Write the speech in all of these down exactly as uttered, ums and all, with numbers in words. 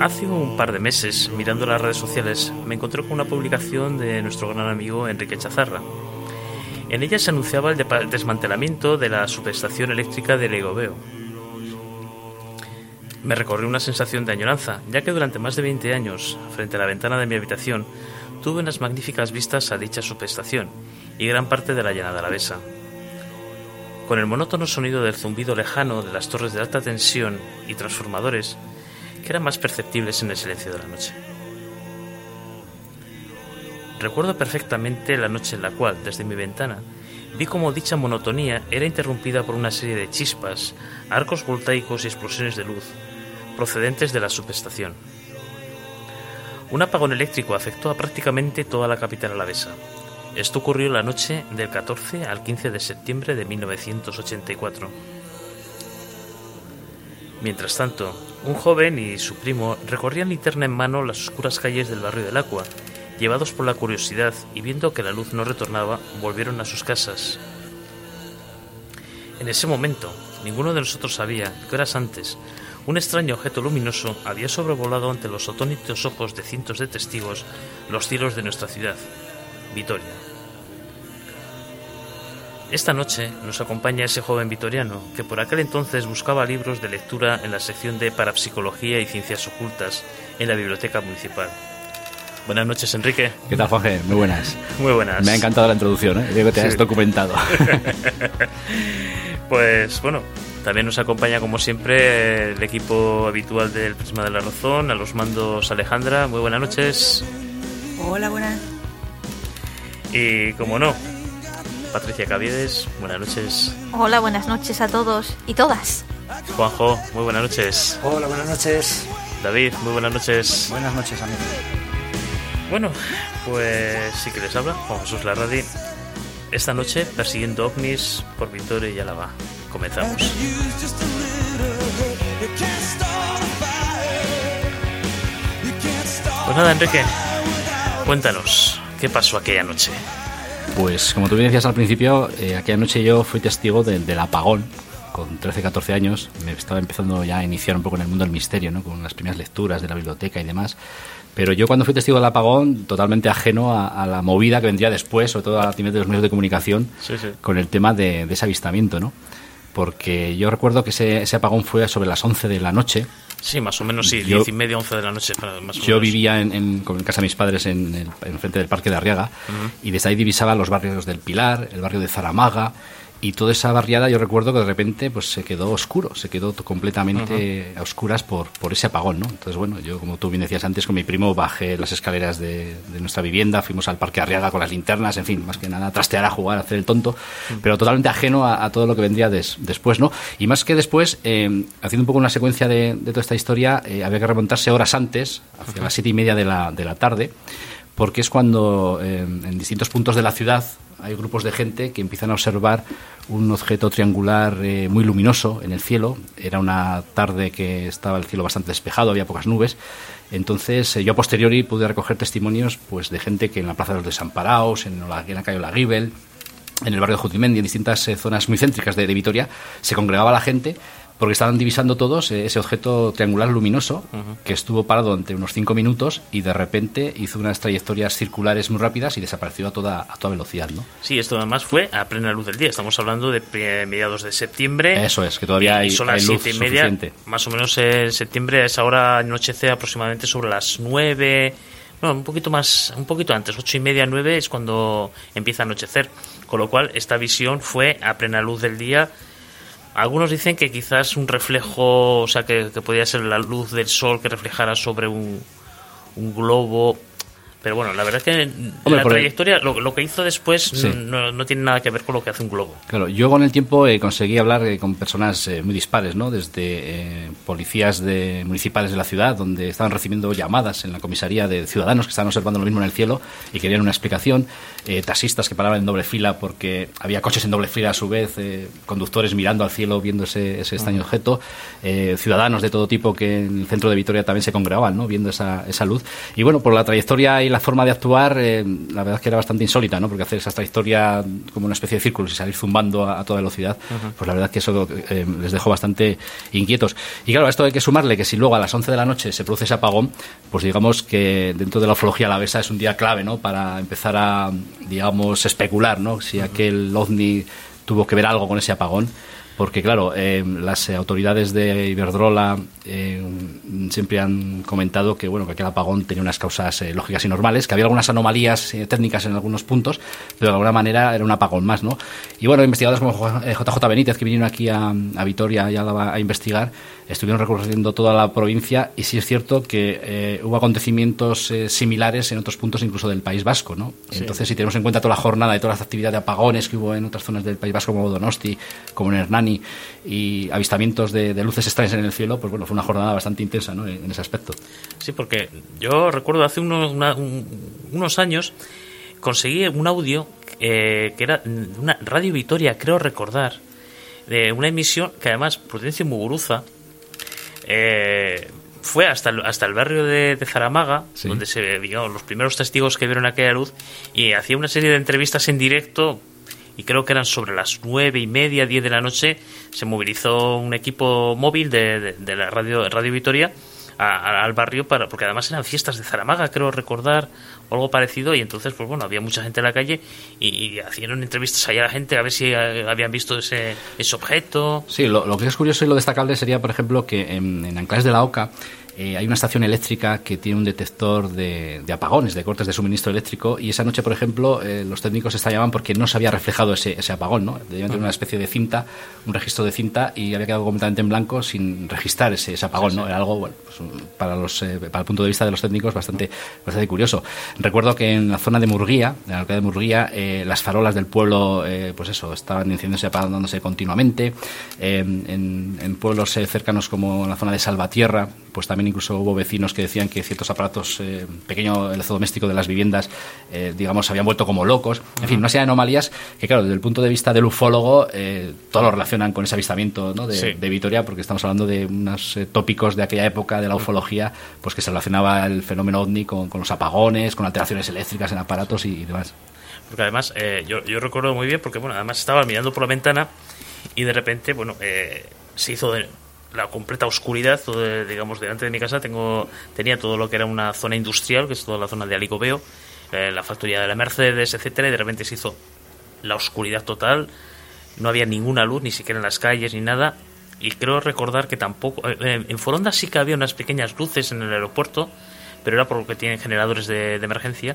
Hace un par de meses, mirando las redes sociales, me encontré con una publicación de nuestro gran amigo Enrique Chazarra. En ella se anunciaba el de- desmantelamiento de la subestación eléctrica de Legobeo. Me recorrió una sensación de añoranza, ya que durante más de veinte años, frente a la ventana de mi habitación, tuve unas magníficas vistas a dicha subestación y gran parte de la llanada alavesa. Con el monótono sonido del zumbido lejano de las torres de alta tensión y transformadores, que eran más perceptibles en el silencio de la noche. Recuerdo perfectamente la noche en la cual, desde mi ventana, vi cómo dicha monotonía era interrumpida por una serie de chispas, arcos voltaicos y explosiones de luz procedentes de la subestación. Un apagón eléctrico afectó a prácticamente toda la capital alavesa. Esto ocurrió la noche del catorce al quince de septiembre de mil novecientos ochenta y cuatro. Mientras tanto, un joven y su primo recorrían linterna en mano las oscuras calles del barrio del Acua. Llevados por la curiosidad y viendo que la luz no retornaba, volvieron a sus casas. En ese momento, ninguno de nosotros sabía que horas antes un extraño objeto luminoso había sobrevolado ante los atónitos ojos de cientos de testigos los cielos de nuestra ciudad, Vitoria. Esta noche nos acompaña ese joven vitoriano que por aquel entonces buscaba libros de lectura en la sección de Parapsicología y Ciencias Ocultas en la Biblioteca Municipal. Buenas noches, Enrique. ¿Qué tal, Jorge? Muy buenas. Muy buenas. Me ha encantado la introducción, ¿eh? Digo que te has Sí. documentado. Pues bueno, también nos acompaña como siempre el equipo habitual del Prisma de la Razón, a los mandos Alejandra. Muy buenas noches. Hola, buenas. Y como no, Patricia Caviedes. Buenas noches. Hola, buenas noches a todos y todas. Juanjo, muy buenas noches. Hola, buenas noches. David, muy buenas noches. Buenas noches, amigos. Bueno, pues sí que les habla Juan Jesús Larradi. Esta noche persiguiendo ovnis por Vitoria y Álava. Comenzamos. Pues nada, Enrique, cuéntanos, ¿qué pasó aquella noche? Pues como tú bien decías al principio, eh, aquella noche yo fui testigo de, del apagón. Con trece, catorce años me estaba empezando ya a iniciar un poco en el mundo del misterio, ¿no? Con las primeras lecturas de la biblioteca y demás. Pero yo cuando fui testigo del apagón, totalmente ajeno a, a la movida que vendría después, sobre todo a nivel de los medios de comunicación, Sí, sí. con el tema de, de ese avistamiento, ¿no? Porque yo recuerdo que ese, ese apagón fue sobre las once de la noche. Sí, más o menos sí, Yo- diez y media, once de la noche. Más o Yo menos. vivía en, en, con- en casa de mis padres en, el, en frente del Parque de Arriaga, Ujú. y desde ahí divisaba los barrios del Pilar, el barrio de Zaramaga, y toda esa barriada yo recuerdo que de repente pues se quedó oscuro, se quedó t- completamente a oscuras por, por ese apagón, ¿no? Entonces, bueno, yo como tú bien decías antes, con mi primo bajé las escaleras de, de nuestra vivienda, fuimos al Parque Arriaga con las linternas, en fin, más que nada trastear, a jugar, a hacer el tonto, pero totalmente ajeno a, a todo lo que vendría des- después, ¿no? Y más que después, eh, haciendo un poco una secuencia de, de toda esta historia, eh, había que remontarse horas antes, hacia las siete y media de la, de la tarde, porque es cuando eh, en distintos puntos de la ciudad hay grupos de gente que empiezan a observar un objeto triangular eh, muy luminoso en el cielo. Era una tarde que estaba el cielo bastante despejado, había pocas nubes. Entonces eh, yo a posteriori pude recoger testimonios pues de gente que en la Plaza de los Desamparados, en la, en la calle Olaguibel, en el barrio de Jutimendi, en distintas eh, zonas muy céntricas de, de Vitoria, se congregaba la gente porque estaban divisando todos eh, ese objeto triangular luminoso Ujú. que estuvo parado durante unos cinco minutos y de repente hizo unas trayectorias circulares muy rápidas y desapareció a toda, a toda velocidad, ¿no? Sí, esto además fue a plena luz del día. Estamos hablando de eh, mediados de septiembre. Eso es, que todavía y hay, son hay las luz siete y media, suficiente. más o menos en septiembre. A esa hora anochece aproximadamente sobre las nueve. Bueno, un poquito más, un poquito antes, ocho y media, nueve es cuando empieza a anochecer. Con lo cual, esta visión fue a plena luz del día. Algunos dicen que quizás un reflejo, o sea, que, que podía ser la luz del sol que reflejara sobre un, un globo. Pero bueno, la verdad es que Hombre, la por el- trayectoria, lo, lo que hizo después Sí. no, no tiene nada que ver con lo que hace un globo. Claro, yo con el tiempo eh, conseguí hablar eh, con personas eh, muy dispares, ¿no? Desde eh, policías de, municipales de la ciudad, donde estaban recibiendo llamadas en la comisaría de ciudadanos que estaban observando lo mismo en el cielo y querían una explicación, eh, taxistas que paraban en doble fila porque había coches en doble fila a su vez, eh, conductores mirando al cielo viendo ese, ese extraño objeto, eh, ciudadanos de todo tipo que en el centro de Vitoria también se congregaban, ¿no? Viendo esa, esa luz. Y bueno, por la trayectoria y y la forma de actuar, eh, la verdad es que era bastante insólita, ¿no? Porque hacer esa trayectoria como una especie de círculos y salir zumbando a, a toda velocidad, uh-huh. pues la verdad es que eso eh, les dejó bastante inquietos. Y claro, a esto hay que sumarle que si luego a las once de la noche se produce ese apagón, pues digamos que dentro de la ufología alavesa es un día clave, ¿no? Para empezar a, digamos, especular, ¿no? Si uh-huh. aquel ovni tuvo que ver algo con ese apagón. Porque, claro, eh, las eh, autoridades de Iberdrola eh, siempre han comentado que, bueno, que aquel apagón tenía unas causas eh, lógicas y normales, que había algunas anomalías eh, técnicas en algunos puntos, pero de alguna manera era un apagón más, ¿no? Y, bueno, investigadores como J J Benítez, que vinieron aquí a, a Vitoria y a, a, a investigar, estuvieron recorriendo toda la provincia y sí es cierto que eh, hubo acontecimientos eh, similares en otros puntos, incluso del País Vasco, ¿no? Sí. Entonces, si tenemos en cuenta toda la jornada y todas las actividades de apagones que hubo en otras zonas del País Vasco, como Donosti, como en Hernani, y avistamientos de, de luces extrañas en el cielo, pues bueno, fue una jornada bastante intensa, ¿no? en, en ese aspecto. Sí, porque yo recuerdo hace unos, una, un, unos años conseguí un audio eh, que era una Radio Vitoria, creo recordar, de una emisión que además Prudencio Muguruza eh, fue hasta el, hasta el barrio de, de Zaramaga, sí. donde se digamos los primeros testigos que vieron aquella luz, y hacía una serie de entrevistas en directo. Y creo que eran sobre las nueve y media, diez de la noche, se movilizó un equipo móvil de, de, de la radio, Radio Vitoria a, a, al barrio, para porque además eran fiestas de Zaramaga, creo recordar, o algo parecido, y entonces, pues bueno, había mucha gente en la calle y, y hacían entrevistas allá a la gente a ver si habían visto ese, ese objeto. Sí, lo, lo que es curioso y lo destacable sería, por ejemplo, que en, en Anclares de la Oca Eh, hay una estación eléctrica que tiene un detector de, de apagones, de cortes de suministro eléctrico, y esa noche, por ejemplo, eh, los técnicos estallaban porque no se había reflejado ese, ese apagón, ¿no? Debían tener una especie de cinta, un registro de cinta, y había quedado completamente en blanco sin registrar ese, ese apagón, sí, sí. ¿no? Era algo, bueno, pues, para, los, eh, para el punto de vista de los técnicos bastante, bastante curioso. Recuerdo que en la zona de Murguía, en la alcaldía de Murguía, eh, las farolas del pueblo, eh, pues eso, estaban encendiéndose y apagándose continuamente. Eh, en, en pueblos eh, cercanos como en la zona de Salvatierra, pues también incluso hubo vecinos que decían que ciertos aparatos eh, pequeño electrodoméstico de las viviendas, eh, digamos, se habían vuelto como locos. En fin, una serie de anomalías que, claro, desde el punto de vista del ufólogo, eh, todo lo relacionan con ese avistamiento, ¿no? de, sí. de Vitoria, porque estamos hablando de unos eh, tópicos de aquella época de la ufología, pues que se relacionaba el fenómeno ovni con, con los apagones, con alteraciones eléctricas en aparatos y, y demás. Porque además, eh, yo, yo recuerdo muy bien, porque bueno, además estaba mirando por la ventana y de repente, bueno, eh, se hizo de la completa oscuridad, todo de, digamos, delante de mi casa tengo tenía todo lo que era una zona industrial, que es toda la zona de Alicobeo, eh, la factoría de la Mercedes, etcétera, y de repente se hizo la oscuridad total, no había ninguna luz, ni siquiera en las calles ni nada, y creo recordar que tampoco, eh, en Foronda sí que había unas pequeñas luces en el aeropuerto, pero era porque tienen generadores de, de emergencia,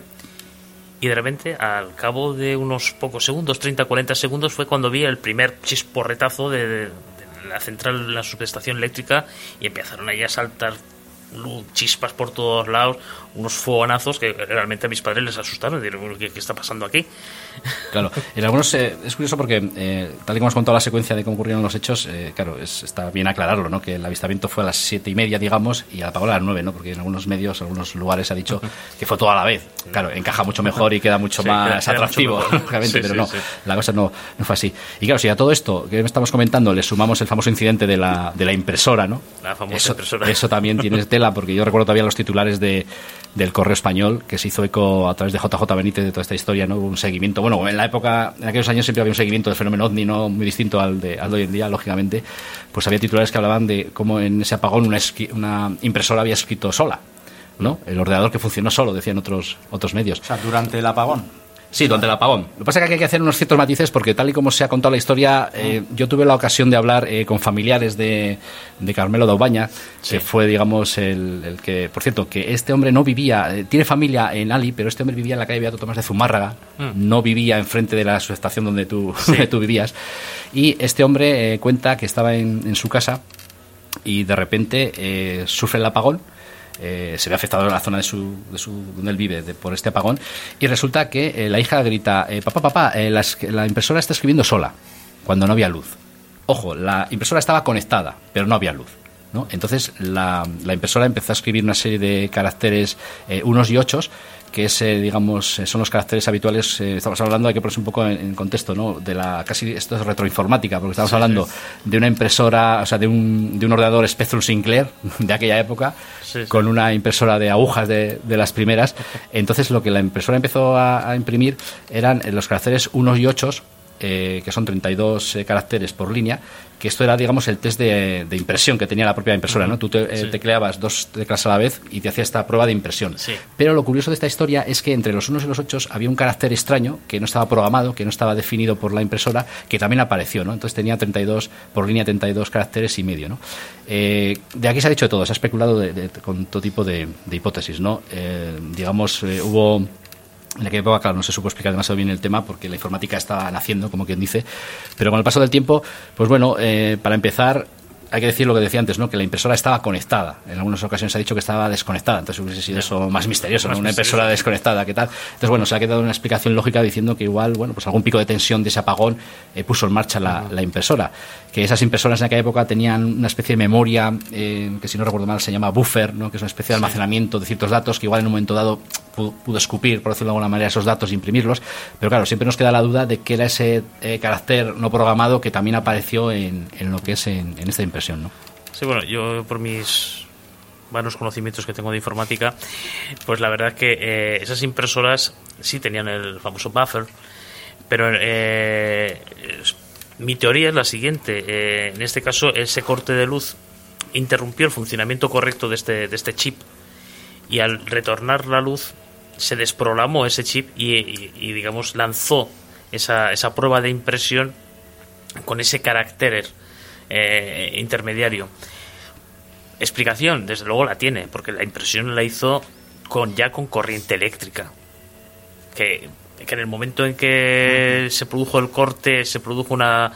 y de repente, al cabo de unos pocos segundos, treinta, cuarenta segundos, fue cuando vi el primer chisporretazo de, de la central, la subestación eléctrica, y empezaron ahí a saltar luz, chispas por todos lados, unos fogonazos que realmente a mis padres les asustaron. Dijeron, ¿qué, qué está pasando aquí? Claro, en algunos eh, es curioso porque eh, tal y como hemos contado la secuencia de cómo ocurrieron los hechos, eh, claro, es, está bien aclararlo, ¿no? Que el avistamiento fue a las siete y media, digamos, y el apagón a las nueve, ¿no? Porque en algunos medios, en algunos lugares se ha dicho que fue todo a la vez. Claro, encaja mucho mejor y queda mucho sí, más queda, atractivo, queda mucho obviamente, sí, pero sí, no, sí. La cosa no, no fue así. Y claro, si a todo esto que estamos comentando le sumamos el famoso incidente de la, de la impresora, ¿no? La famosa eso, impresora. Eso también tiene tela, porque yo recuerdo todavía los titulares de del Correo Español, que se hizo eco a través de J J Benítez de toda esta historia, ¿no? Hubo un seguimiento, bueno, en la época, en aquellos años siempre había un seguimiento del fenómeno ovni, no muy distinto al de, al de hoy en día, lógicamente, pues había titulares que hablaban de cómo en ese apagón una, esqui, una impresora había escrito sola, ¿no? El ordenador que funcionó solo, decían otros otros medios. O sea, durante el apagón. Sí, durante el apagón. Lo que pasa es que hay que hacer unos ciertos matices porque tal y como se ha contado la historia, eh, yo tuve la ocasión de hablar eh, con familiares de, de Carmelo Daubaña, sí. que fue, digamos, el, el que, por cierto, que este hombre no vivía, eh, tiene familia en Ali, pero este hombre vivía en la calle Beato Tomás de Zumárraga, mm. no vivía enfrente de la subestación donde tú, sí. donde tú vivías, y este hombre eh, cuenta que estaba en, en su casa y de repente eh, sufre el apagón. Eh, se ve afectado en la zona de su, de su donde él vive de, por este apagón, y resulta que eh, la hija grita eh, papá, papá, eh, la, la impresora está escribiendo sola cuando no había luz. Ojo, la impresora estaba conectada pero no había luz, ¿no? Entonces la, la impresora empezó a escribir una serie de caracteres eh, unos y ochos que es, eh, digamos, son los caracteres habituales. Eh, estamos hablando, hay que ponerse un poco en, en contexto, ¿no? De la casi esto es retroinformática, porque estamos sí, hablando sí. de una impresora, o sea, de un, de un ordenador Spectrum Sinclair de aquella época, sí, sí. con una impresora de agujas de, de las primeras. Entonces, lo que la impresora empezó a, a imprimir eran los caracteres unos y ochos, eh, que son treinta y dos eh, caracteres por línea, que esto era, digamos, el test de, de impresión que tenía la propia impresora, ¿no? Tú te, eh, sí. tecleabas dos teclas a la vez y te hacía esta prueba de impresión. Sí. Pero lo curioso de esta historia es que entre los unos y los ochos había un carácter extraño que no estaba programado, que no estaba definido por la impresora, que también apareció, ¿no? Entonces tenía treinta y dos por línea, treinta y dos caracteres y medio, ¿no? Eh, de aquí se ha dicho de todo, se ha especulado de, de, con todo tipo de, de hipótesis, ¿no? Eh, digamos, eh, hubo... En aquella época, claro, no se supo explicar demasiado bien el tema porque la informática estaba naciendo, como quien dice, pero con el paso del tiempo, pues bueno, eh, para empezar, hay que decir lo que decía antes, ¿no? Que la impresora estaba conectada. En algunas ocasiones se ha dicho que estaba desconectada, entonces hubiese sido eso más misterioso, ¿no? Una impresora desconectada, ¿qué tal? Entonces, bueno, se ha quedado una explicación lógica diciendo que igual, bueno, pues algún pico de tensión de ese apagón eh, puso en marcha la, la impresora. Que esas impresoras en aquella época tenían una especie de memoria, eh, que si no recuerdo mal se llama buffer, ¿no? Que es una especie de almacenamiento de ciertos datos que igual en un momento dado pudo, pudo escupir, por decirlo de alguna manera, esos datos e imprimirlos. Pero claro, siempre nos queda la duda de qué era ese eh, carácter no programado que también apareció en, en lo que es en, en esta impresión, ¿no? Sí, bueno, yo por mis vanos conocimientos que tengo de informática, pues la verdad que eh, esas impresoras sí tenían el famoso buffer, pero eh, mi teoría es la siguiente. Eh, en este caso, ese corte de luz interrumpió el funcionamiento correcto de este, de este chip y al retornar la luz se desprogramó ese chip y, y, y digamos, lanzó esa, esa prueba de impresión con ese carácter Eh, intermediario. Explicación, desde luego la tiene, porque la impresión la hizo con ya con corriente eléctrica, que, que en el momento en que se produjo el corte se produjo una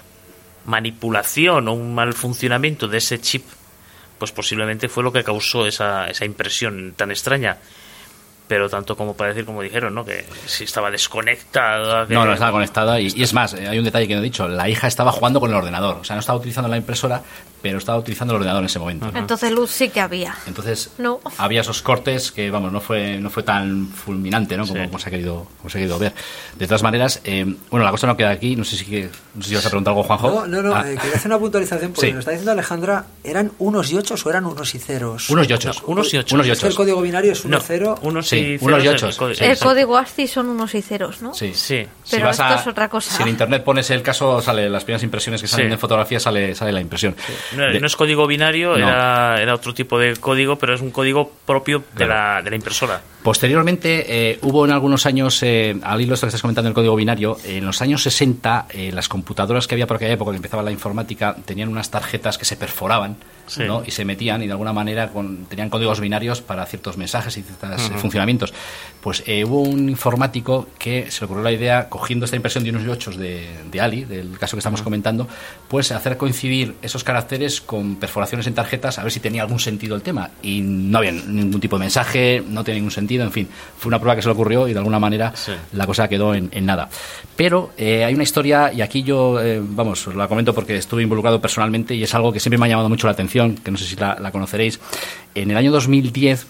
manipulación o un mal funcionamiento de ese chip, pues posiblemente fue lo que causó esa, esa impresión tan extraña. Pero tanto como para decir, como dijeron, ¿no? Que si estaba desconectada... Que... No, no estaba conectada. Y, y es más, hay un detalle que no he dicho. La hija estaba jugando con el ordenador. O sea, no estaba utilizando la impresora, pero estaba utilizando el ordenador en ese momento. Uh-huh. Entonces luz sí que había. Entonces no. había esos cortes que, vamos, no fue no fue tan fulminante, ¿no? Como, sí. como, se, ha querido, como se ha querido ver. De todas maneras, eh, bueno, la cosa no queda aquí. No sé si, que, no sé si vas a preguntar algo, Juanjo. No, no, no. Ah. Eh, quería hacer una puntualización porque sí. nos está diciendo Alejandra, ¿eran unos y ochos o eran unos y ceros? Unos y ochos. No, unos y ochos. Unos y ochos. El código binario es uno no, cero. Unos sí, y unos y ceros. ochos. El, sí, el código A S C I I son unos y ceros, ¿no? Sí, sí. Pero si esto a, es otra cosa. Si en internet pones el caso, sale las primeras impresiones que salen sí. en fotografía, sale, sale la impresión. Sí. No, de, no es código binario, no. era, era otro tipo de código, pero es un código propio de, claro. la, de la impresora. Posteriormente, eh, hubo en algunos años, eh, al hilo esto que estás comentando, el código binario, eh, en los años sesenta, eh, las computadoras que había por aquella época, que empezaba la informática, tenían unas tarjetas que se perforaban, sí. ¿no? Y se metían y de alguna manera con, tenían códigos binarios para ciertos mensajes y ciertos uh-huh. eh, funcionamientos. Pues eh, hubo un informático que se le ocurrió la idea, cogiendo esta impresión de unos y ochos de, de Ali, del caso que estamos uh-huh. comentando, pues hacer coincidir esos caracteres con perforaciones en tarjetas, a ver si tenía algún sentido el tema. Y no había ningún tipo de mensaje, no tenía ningún sentido, en fin, fue una prueba que se le ocurrió y de alguna manera sí. la cosa quedó en, en nada. Pero eh, hay una historia, y aquí yo, eh, vamos, os la comento porque estuve involucrado personalmente y es algo que siempre me ha llamado mucho la atención, que no sé si la, la conoceréis. En el año dos mil diez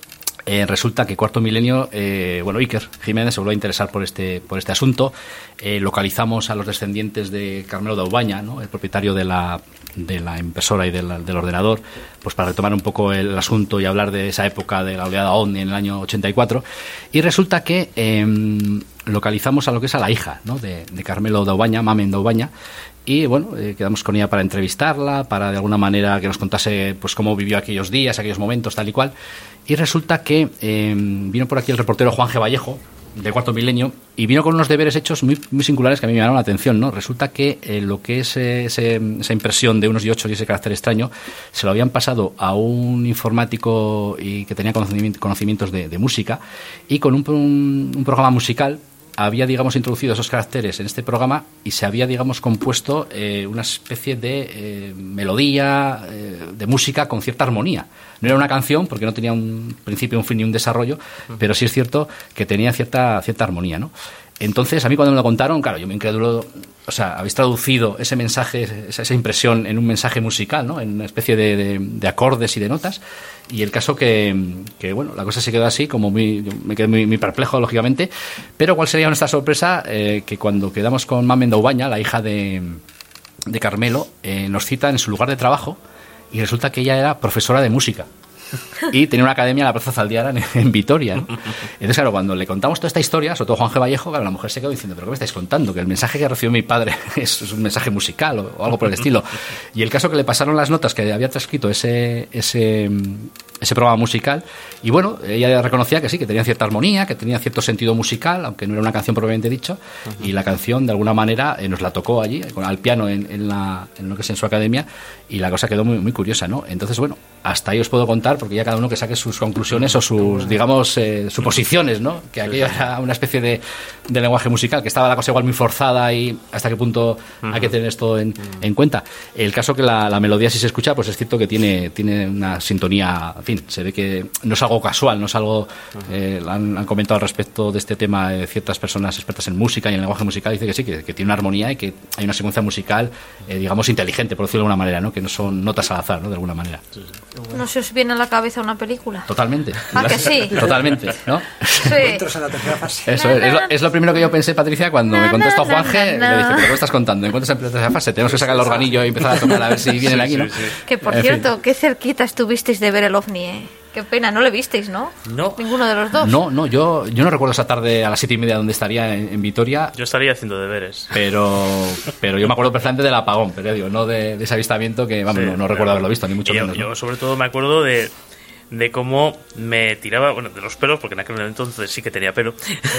eh, resulta que Cuarto Milenio, eh, bueno, Iker Jiménez se volvió a interesar por este, por este asunto. Eh, localizamos a los descendientes de Carmelo Daubaña, ¿no? El propietario de la, de la impresora y de la, del ordenador, pues para retomar un poco el asunto y hablar de esa época de la oleada OVNI en el año ochenta y cuatro. Y resulta que eh, localizamos a lo que es a la hija, ¿no? de, de Carmelo Daubaña, Mamen Daubaña. Y bueno, eh, quedamos con ella para entrevistarla, para de alguna manera que nos contase pues cómo vivió aquellos días, aquellos momentos, tal y cual. Y resulta que eh, vino por aquí el reportero Juan G. Vallejo, de Cuarto Milenio, y vino con unos deberes hechos muy, muy singulares que a mí me llamaron la atención, ¿no? Resulta que eh, lo que es eh, ese, esa impresión de unos y ocho y ese carácter extraño se lo habían pasado a un informático y que tenía conocimientos, conocimientos de, de música, y con un, un, un programa musical había, digamos, introducido esos caracteres en este programa y se había, digamos, compuesto eh, una especie de eh, melodía, eh, de música con cierta armonía. No era una canción porque no tenía un principio, un fin ni un desarrollo, uh-huh. pero sí es cierto que tenía cierta cierta armonía, ¿no? Entonces, a mí cuando me lo contaron, claro, yo me incrédulo, o sea, habéis traducido ese mensaje, esa, esa impresión en un mensaje musical, ¿no? En una especie de, de, de acordes y de notas. Y el caso que, que, bueno, la cosa se quedó así, como muy, yo me quedé muy, muy perplejo, lógicamente. Pero ¿cuál sería nuestra sorpresa? Eh, que cuando quedamos con Mamen Daubaña, la hija de, de Carmelo, eh, nos cita en su lugar de trabajo y resulta que ella era profesora de música. Y tenía una academia en la Plaza Zaldiara en, en Vitoria, ¿no? Entonces, claro, cuando le contamos toda esta historia, sobre todo Juan G. Vallejo, claro, la mujer se quedó diciendo, ¿pero qué me estáis contando? Que el mensaje que recibió mi padre es, es un mensaje musical o, o algo por el estilo. Y el caso que le pasaron las notas que había transcrito ese, ese, ese programa musical, y bueno, ella reconocía que sí, que tenía cierta armonía, que tenía cierto sentido musical, aunque no era una canción propiamente dicho, uh-huh. Y la canción, de alguna manera, eh, nos la tocó allí, con, al piano en, en, la, en lo que es en su academia, y la cosa quedó muy, muy curiosa, ¿no? Entonces, bueno, hasta ahí os puedo contar, porque ya cada uno que saque sus conclusiones o sus, digamos, eh, suposiciones, ¿no? Que aquello era una especie de, de lenguaje musical, que estaba la cosa igual muy forzada y hasta qué punto hay que tener esto en, en cuenta. El caso que la, la melodía, si se escucha, pues es cierto que tiene, tiene una sintonía, en fin, se ve que no es algo casual, no es algo, eh, han, han comentado al respecto de este tema eh, ciertas personas expertas en música y en lenguaje musical, dice que sí, que, que tiene una armonía y que hay una secuencia musical, eh, digamos, inteligente, por decirlo de alguna manera, ¿no? Que no son notas al azar, ¿no? De alguna manera. ¿No se os viene a la cabeza una película? Totalmente. ¿Ah, que sí? Totalmente, ¿no? Sí. Encuentros en la tercera fase. Eso es, es lo, es lo primero que yo pensé, Patricia, cuando me contó esto Juan G. Le dije, ¿pero qué me estás contando? Encuentros en la tercera fase, tenemos que sacar el organillo y empezar a tocar a ver si vienen aquí, ¿no? Sí, sí, sí. Que por En cierto, fin. qué cerquita estuvisteis de ver el OVNI, ¿eh? Qué pena, no le visteis, ¿no? No. Ninguno de los dos. No, no, yo, yo no recuerdo esa tarde a las siete y media donde estaría en, en Vitoria. Yo estaría haciendo deberes. Pero, pero yo me acuerdo perfectamente del apagón, pero digo, no de, de ese avistamiento que, vamos, Sí, no, no claro. recuerdo haberlo visto, ni mucho yo, menos. ¿no? Yo sobre todo me acuerdo de, de cómo me tiraba, bueno, de los pelos, porque en aquel entonces sí que tenía pelo.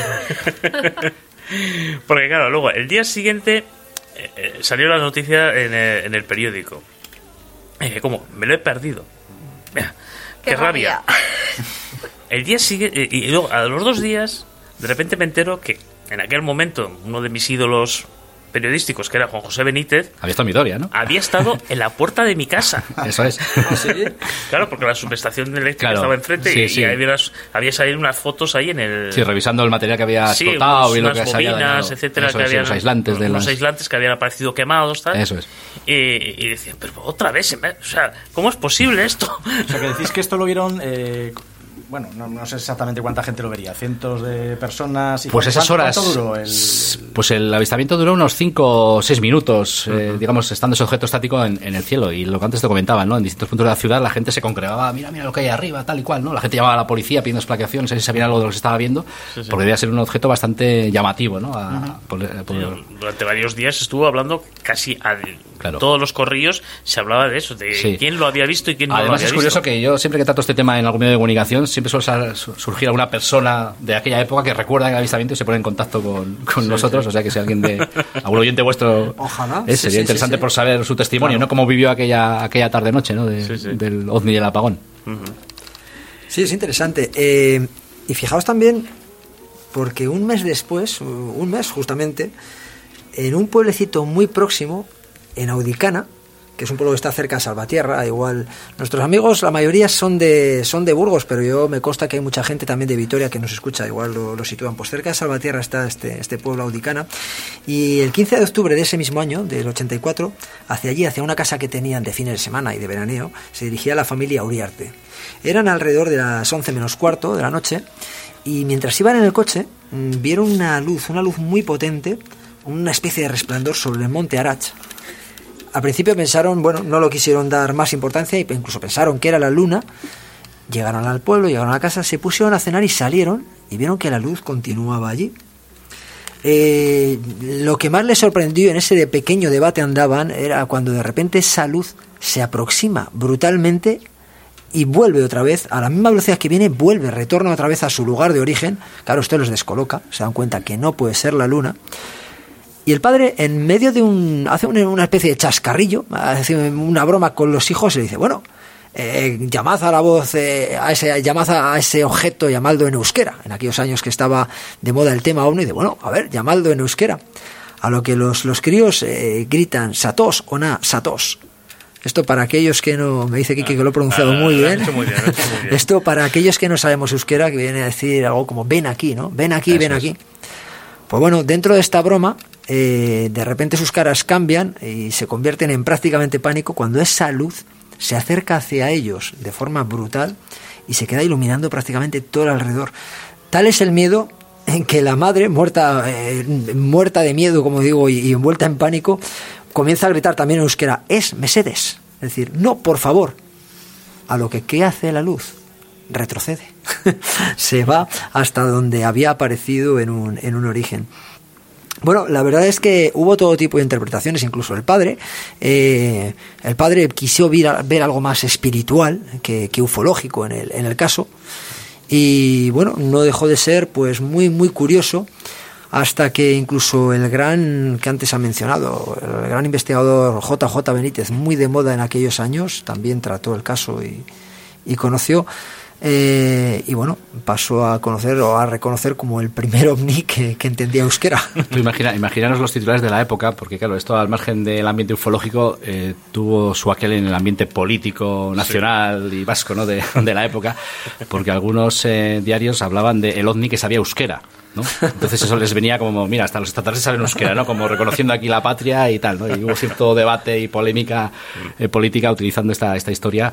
Porque claro, luego, el día siguiente eh, eh, salió la noticia en el, en el periódico. Y dije, ¿cómo? Me lo he perdido. Mira, qué, Qué rabia. rabia. El día siguiente, y luego a los dos días, de repente me entero que en aquel momento uno de mis ídolos periodísticos, que era Juan José Benítez, Había estado en Vitoria, ¿no? había estado en la puerta de mi casa. Eso es. Claro, porque la subestación eléctrica Claro. estaba enfrente Sí, y, sí. y había, unas- había salido unas fotos ahí en el... Sí, revisando el material que había Sí, explotado unos- y lo unas que se había bobinas, dañado. etcétera, Eso que es, sí, habían, los aislantes de unos las... aislantes que habían aparecido quemados, tal. Eso es. Y, y decían, pero otra vez, se me- o sea, ¿cómo es posible esto? O sea, que decís que esto lo vieron, eh, bueno, no, no sé exactamente cuánta gente lo vería, cientos de personas. Y Pues cuánto- esas horas. ¿Cuánto duró el...? Pues el avistamiento duró unos cinco o seis minutos, eh, digamos, estando ese objeto estático en, en el cielo. Y lo que antes te comentaba, ¿no? En distintos puntos de la ciudad la gente se congregaba, mira, mira lo que hay arriba, tal y cual, ¿no? La gente llamaba a la policía pidiendo explicaciones, a ver si sabían algo de lo que se estaba viendo, Sí, sí. porque debía ser un objeto bastante llamativo, ¿no? A- por- por- Durante varios días estuvo hablando casi a Claro. todos los corrillos, se hablaba de eso, de Sí. quién lo había visto y quién no lo Además había es curioso visto. que yo siempre que trato este tema en algún medio de comunicación siempre suele sal- su- surgir alguna persona de aquella época que recuerda el avistamiento y se pone en contacto con, con nosotros, o sea que si alguien de algún oyente vuestro Ojalá. eh, Sí, sería sí, interesante sí, sí. por saber su testimonio, ¿no? Cómo vivió aquella aquella tarde noche, ¿no? De- Sí, sí. Del ovni y el apagón. Sí, es interesante. Eh, y fijaos también, porque un mes después, un mes justamente, en un pueblecito muy próximo, en Audicana, que es un pueblo que está cerca de Salvatierra, igual nuestros amigos, la mayoría son de son de Burgos, pero yo me consta que hay mucha gente también de Vitoria que nos escucha, igual lo, lo sitúan. Pues cerca de Salvatierra está este, este pueblo Audicana, y el quince de octubre de ese mismo año, del ochenta y cuatro, hacia allí, hacia una casa que tenían de fines de semana y de veraneo, se dirigía la familia Uriarte. Eran alrededor de las once menos cuarto de la noche, y mientras iban en el coche, mmm, vieron una luz, una luz muy potente, una especie de resplandor sobre el monte Arach. Al principio pensaron, bueno, no lo quisieron dar más importancia, y incluso pensaron que era la luna. Llegaron al pueblo, llegaron a la casa, se pusieron a cenar y salieron, y vieron que la luz continuaba allí. Eh, lo que más les sorprendió en ese de pequeño debate andaban era cuando de repente esa luz se aproxima brutalmente y vuelve otra vez a la misma velocidad que viene, vuelve, retorna otra vez a su lugar de origen. Claro, esto los descoloca, se dan cuenta que no puede ser la luna. Y el padre, en medio de un... hace una, una especie de chascarrillo, hace una broma con los hijos y le dice, bueno, eh, llamad a la voz, eh, a ese, llamad a ese objeto, llamadlo en euskera. En aquellos años que estaba de moda el tema ovni, de bueno, a ver, llamadlo en euskera. A lo que los, los críos eh, gritan, satos o na, satos. Esto para aquellos que no... Me dice Kiki que lo he pronunciado Ah, muy lo bien. has hecho muy bien, lo has hecho muy bien. Esto para aquellos que no sabemos euskera, que viene a decir algo como ven aquí, ¿no? Ven aquí, Eso ven es. aquí. Pues bueno, dentro de esta broma, eh, de repente sus caras cambian y se convierten en prácticamente pánico cuando esa luz se acerca hacia ellos de forma brutal y se queda iluminando prácticamente todo el alrededor. Tal es el miedo en que la madre, muerta, eh, muerta de miedo, como digo, y, y envuelta en pánico, comienza a gritar también en euskera, es Mesedes, es decir, no, por favor. A lo que, ¿qué hace la luz? Retrocede. Se va hasta donde había aparecido en un, en un origen. Bueno, la verdad es que hubo todo tipo de interpretaciones, incluso el padre. Eh, el padre quiso ver, ver algo más espiritual que, que ufológico en el, en el caso. Y bueno, no dejó de ser pues muy, muy curioso, hasta que incluso el gran, que antes ha mencionado, el gran investigador J J Benítez, muy de moda en aquellos años, también trató el caso y, y conoció, eh, y bueno, pasó a conocer o a reconocer como el primer ovni que, que entendía euskera. Tú imagina, imaginaros los titulares de la época, porque claro, esto al margen del ambiente ufológico eh, tuvo su aquel en el ambiente político, nacional sí. y vasco, ¿no? de, de la época, porque algunos eh, diarios hablaban de el ovni que sabía euskera, ¿no? Entonces eso les venía como, mira, hasta los extraterrestres saben euskera, ¿no? Como reconociendo aquí la patria y tal, ¿no? Y hubo cierto debate y polémica eh, política utilizando esta, esta historia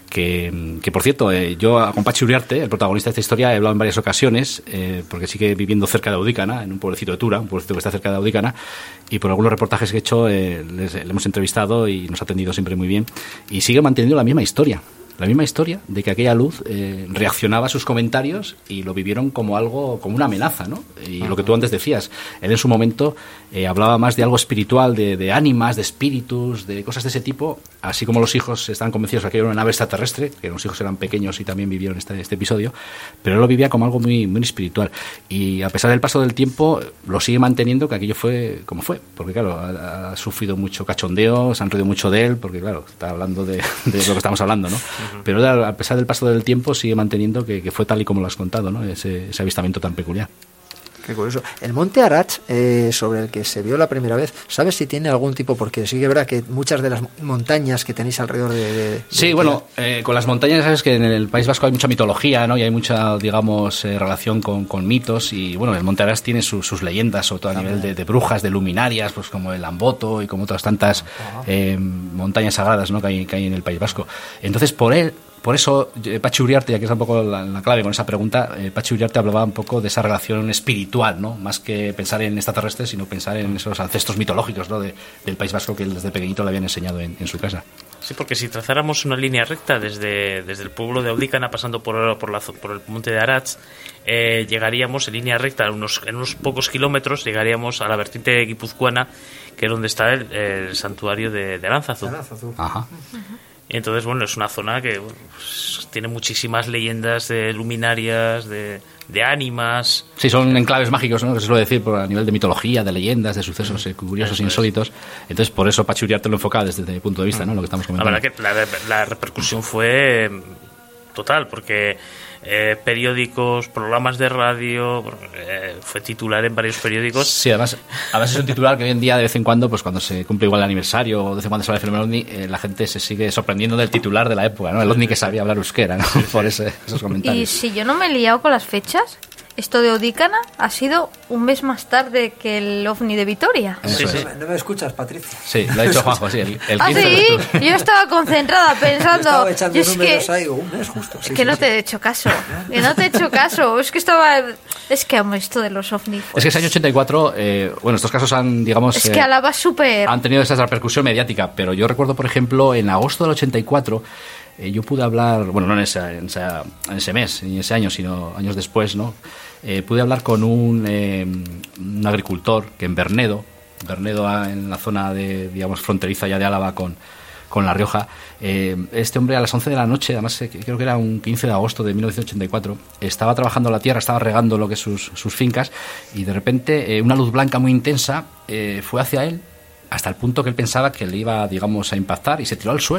que, que por cierto, eh, yo con Pachi Uriarte, el protagonista de esta historia, he hablado en varias ocasiones, eh, porque sigue viviendo cerca de Audícana, en un pueblecito de Tura, un pueblecito que está cerca de Audícana, y por algunos reportajes que he hecho eh, les, le hemos entrevistado y nos ha atendido siempre muy bien, y sigue manteniendo la misma historia. La misma historia de que aquella luz eh, reaccionaba a sus comentarios y lo vivieron como algo, como una amenaza, ¿no? Y uh-huh. lo que tú antes decías, él en su momento eh, hablaba más de algo espiritual, de, de ánimas, de espíritus, de cosas de ese tipo, así como los hijos estaban convencidos de que era una nave extraterrestre, que los hijos eran pequeños y también vivieron este, este episodio, pero él lo vivía como algo muy, muy espiritual. Y a pesar del paso del tiempo, lo sigue manteniendo que aquello fue como fue, porque claro, ha, ha sufrido mucho cachondeo, se han reído mucho de él, porque claro, está hablando de, de lo que estamos hablando, ¿no? Pero a pesar del paso del tiempo sigue manteniendo que, que fue tal y como lo has contado, ¿no? Ese, ese avistamiento tan peculiar. Qué curioso. El monte Arach, eh, sobre el que se vio la primera vez, ¿sabes si tiene algún tipo? Porque sí que es verdad que muchas de las montañas que tenéis alrededor de... de, de sí, de bueno, eh, con las montañas sabes que en el País Vasco hay mucha mitología, ¿no? Y hay mucha, digamos, eh, relación con, con mitos. Y bueno, el monte Arach tiene su, sus leyendas, sobre todo a nivel de, de brujas, de luminarias, pues como el Amboto y como otras tantas eh, montañas sagradas, ¿no? que hay, que hay en el País Vasco. Entonces, por él... Por eso, Pachi Uriarte, ya que es un poco la, la clave con esa pregunta, eh, Pachi Uriarte hablaba un poco de esa relación espiritual, ¿no? Más que pensar en extraterrestres, sino pensar en esos ancestros mitológicos, ¿no? de, del País Vasco que él desde pequeñito le habían enseñado en, en su casa. Sí, porque si trazáramos una línea recta desde, desde el pueblo de Audícana, pasando por, por, la, por el monte de Arach, eh, llegaríamos en línea recta, en unos, en unos pocos kilómetros, llegaríamos a la vertiente guipuzcoana, que es donde está el, el santuario de, de Aránzazu. Ajá. Entonces, bueno, es una zona que bueno, pues, tiene muchísimas leyendas de luminarias, de, de ánimas. Sí, son enclaves mágicos, ¿no? Que se suele decir por a nivel de mitología, de leyendas, de sucesos eh, curiosos e insólitos. Entonces, por eso Pachi Uriarte lo enfocaba desde mi punto de vista, ¿no? Lo que estamos comentando. La verdad que la, la repercusión fue total, porque eh, periódicos, programas de radio, eh, fue titular en varios periódicos. Sí, además, además es un titular que hoy en día de vez en cuando, pues cuando se cumple igual el aniversario o de vez en cuando se habla del fenómeno ovni, eh, la gente se sigue sorprendiendo del titular de la época, ¿no? El ovni que sabía hablar euskera, ¿no? Por ese, esos comentarios. Y si yo no me he liado con las fechas, esto de Audícana ha sido un mes más tarde que el ovni de Vitoria. Sí, sí. No me escuchas, Patricia. Sí, lo ha dicho Juanjo, sí. El, el ¿Ah, sí? Yo estaba concentrada pensando... Estaba echando es números que, ahí, un mes justo. Sí, es que sí, no sí. te he hecho caso. Que no te he hecho caso. Es que estaba... Es que amo esto de los ovnis. Es que ese año ochenta y cuatro, eh, bueno, estos casos han, digamos... Es eh, que alaba súper... Han tenido esa repercusión mediática, pero yo recuerdo, por ejemplo, en agosto del ochenta y cuatro... Eh, yo pude hablar, bueno, no en ese, en, ese, en ese mes, ni en ese año, sino años después, ¿no? Eh, pude hablar con un, eh, un agricultor que en Bernedo, Bernedo en la zona de, digamos, fronteriza ya de Álava con, con La Rioja, eh, este hombre a las once de la noche, además eh, creo que era un quince de agosto de mil novecientos ochenta y cuatro, estaba trabajando la tierra, estaba regando lo que es sus, sus fincas, y de repente eh, una luz blanca muy intensa eh, fue hacia él, hasta el punto que él pensaba que le iba, digamos, a impactar, y se tiró al suelo.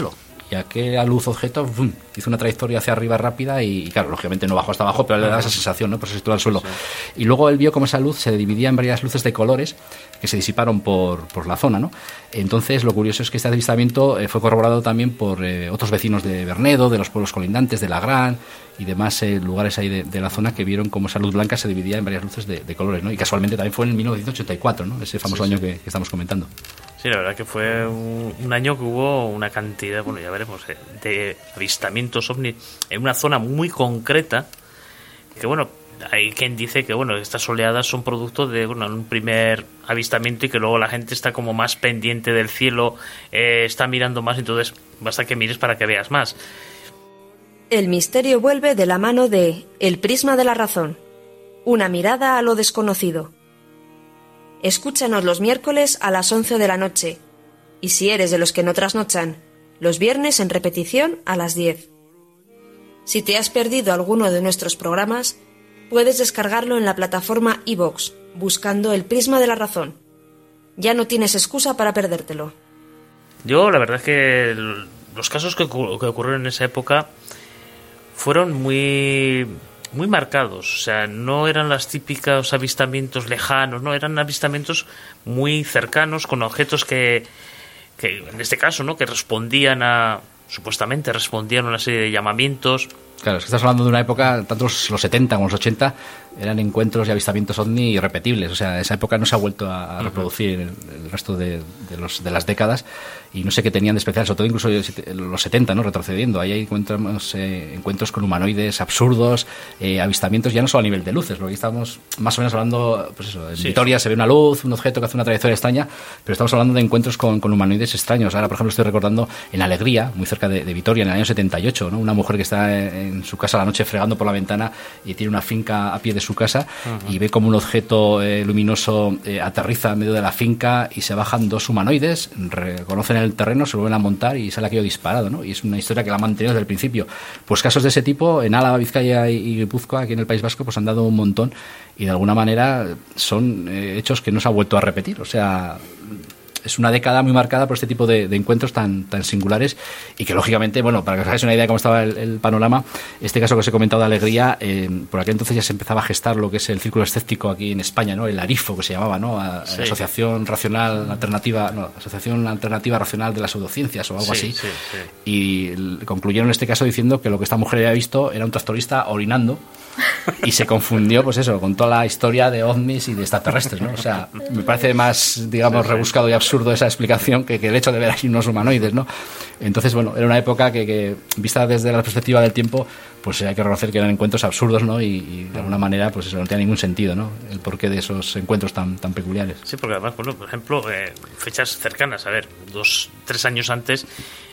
y aquella luz objeto ¡bum!, hizo una trayectoria hacia arriba rápida y, y claro, lógicamente no bajó hasta abajo, pero le daba esa sensación, ¿no? Pues se situó al suelo. Sí. Y luego él vio cómo esa luz se dividía en varias luces de colores que se disiparon por, por la zona, ¿no? Entonces lo curioso es que este avistamiento eh, fue corroborado también por eh, otros vecinos de Bernedo, de los pueblos colindantes, de Lagrán y demás eh, lugares ahí de, de la zona que vieron cómo esa luz blanca se dividía en varias luces de, de colores, ¿no? Y casualmente también fue en mil novecientos ochenta y cuatro, ¿no? Ese famoso sí, año sí. Que, que estamos comentando. Sí, la verdad que fue un, un año que hubo una cantidad, bueno, ya veremos, eh, de avistamientos ovni en una zona muy concreta, que bueno, hay quien dice que bueno, estas oleadas son producto de bueno, un primer avistamiento y que luego la gente está como más pendiente del cielo, eh, está mirando más, entonces basta que mires para que veas más. El misterio vuelve de la mano de El prisma de la razón, una mirada a lo desconocido. Escúchanos los miércoles a las once de la noche y si eres de los que no trasnochan, los viernes en repetición a las diez. Si te has perdido alguno de nuestros programas, puedes descargarlo en la plataforma iVoox, buscando El prisma de la razón. Ya no tienes excusa para perdértelo. Yo, la verdad es que los casos que, ocur- que ocurrieron en esa época fueron muy... muy marcados, o sea, no eran los típicos avistamientos lejanos, no, eran avistamientos muy cercanos con objetos que, que en este caso, ¿no?, que respondían a, supuestamente respondían a una serie de llamamientos. Claro, es que estás hablando de una época, tanto los, los setenta como los ochenta, eran encuentros y avistamientos ovni irrepetibles. O sea, esa época no se ha vuelto a, a reproducir en el, el resto de, de, los, de las décadas y no sé qué tenían de especial, sobre todo incluso los setenta, ¿no?, retrocediendo. Ahí encontramos eh, encuentros con humanoides absurdos, eh, avistamientos ya no solo a nivel de luces, porque aquí estamos más o menos hablando, pues eso, en sí, Vitoria se ve una luz, un objeto que hace una trayectoria extraña, pero estamos hablando de encuentros con, con humanoides extraños. Ahora, por ejemplo, estoy recordando en Alegría, muy cerca de, de Vitoria, en el año setenta y ocho, ¿no?, una mujer que está en, en su casa a la noche fregando por la ventana y tiene una finca a pie de su casa. Uh-huh. Y ve como un objeto eh, luminoso eh, aterriza en medio de la finca y se bajan dos humanoides, reconocen el terreno, se vuelven a montar y sale aquello disparado, ¿no? Y es una historia que la ha mantenido desde el principio. Pues casos de ese tipo en Álava, Vizcaya y Guipúzcoa, aquí en el País Vasco, pues han dado un montón y de alguna manera son eh, hechos que no se han vuelto a repetir. O sea, es una década muy marcada por este tipo de, de encuentros tan, tan singulares y que lógicamente, bueno, para que os hagáis una idea de cómo estaba el, el panorama, este caso que os he comentado de Alegría, eh, por aquel entonces ya se empezaba a gestar lo que es el círculo escéptico aquí en España, ¿no?, el ARIFO, que se llamaba, ¿no?, a, sí. Asociación Racional Alternativa, no, Asociación Alternativa Racional de las Pseudociencias o algo sí, así, sí, sí. Y el, concluyeron este caso diciendo que lo que esta mujer había visto era un tractorista orinando y se confundió, pues eso, con toda la historia de ovnis y de extraterrestres, ¿no? O sea, me parece más, digamos, rebuscado y absurdo esa explicación que, que el hecho de ver ahí unos humanoides, ¿no? Entonces, bueno, era una época que, que vista desde la perspectiva del tiempo, pues hay que reconocer que eran encuentros absurdos, ¿no? Y, y de alguna manera, pues eso no tenía ningún sentido, ¿no?, el porqué de esos encuentros tan, tan peculiares. Sí, porque además, bueno, por ejemplo, eh, fechas cercanas, a ver, dos, tres años antes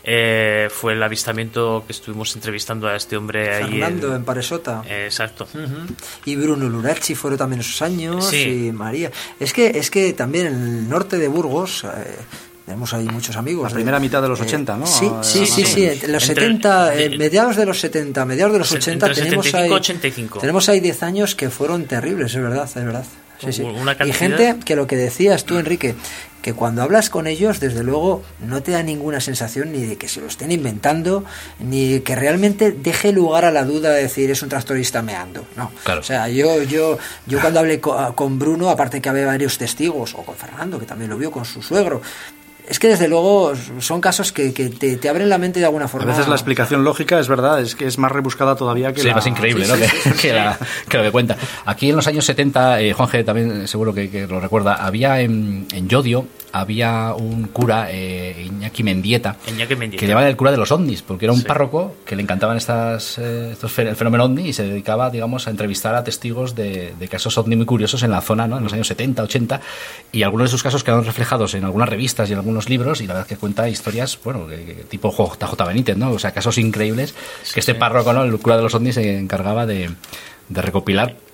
eh, fue el avistamiento que estuvimos entrevistando a este hombre Fernando, ahí Fernando, en Paresota. Eh, exacto. Uh-huh. Y Bruno Luracci fueron también esos años, sí. Y María. Es que, es que también en el norte de Burgos... Eh, tenemos ahí muchos amigos. La primera de, mitad de los eh, ochenta, ¿no? Sí, sí, sí, sí. En los entre, setenta, eh, mediados de los setenta, mediados de los ochenta, tenemos setenta y cinco, ahí, ochenta y cinco. Tenemos ahí diez años que fueron terribles, es verdad, es verdad. Sí, sí. Una cantidad... Y gente que lo que decías tú, Enrique, que cuando hablas con ellos, desde luego, no te da ninguna sensación ni de que se lo estén inventando, ni que realmente deje lugar a la duda de decir es un tractorista meando. No. Claro. O sea, yo, yo, yo cuando hablé con, con Bruno, aparte que había varios testigos, o con Fernando, que también lo vio con su suegro, es que desde luego son casos que, que te, te abren la mente de alguna forma. A veces la explicación lógica es verdad, es que es más rebuscada todavía que sí, la... más increíble, sí, ¿no? Sí, que, sí, que, sí. La, que lo que cuenta. Aquí en los años setenta, eh, Juan G. también seguro que, que lo recuerda, había en, en Llodio había un cura, eh, Iñaki Mendieta, Iñaki Mendieta, que llevaba el cura de los ovnis, porque era un sí. párroco que le encantaban estas, eh, estos el fenómeno ovni y se dedicaba, digamos, a entrevistar a testigos de, de casos ovni muy curiosos en la zona, ¿no?, en los años setenta, ochenta, y algunos de sus casos quedaron reflejados en algunas revistas y en algunos libros, y la verdad es que cuenta historias, bueno, que, que, tipo J J Benítez, ¿no? O sea, casos increíbles sí, que este párroco, ¿no?, el cura de los ovnis, se encargaba de, de recopilar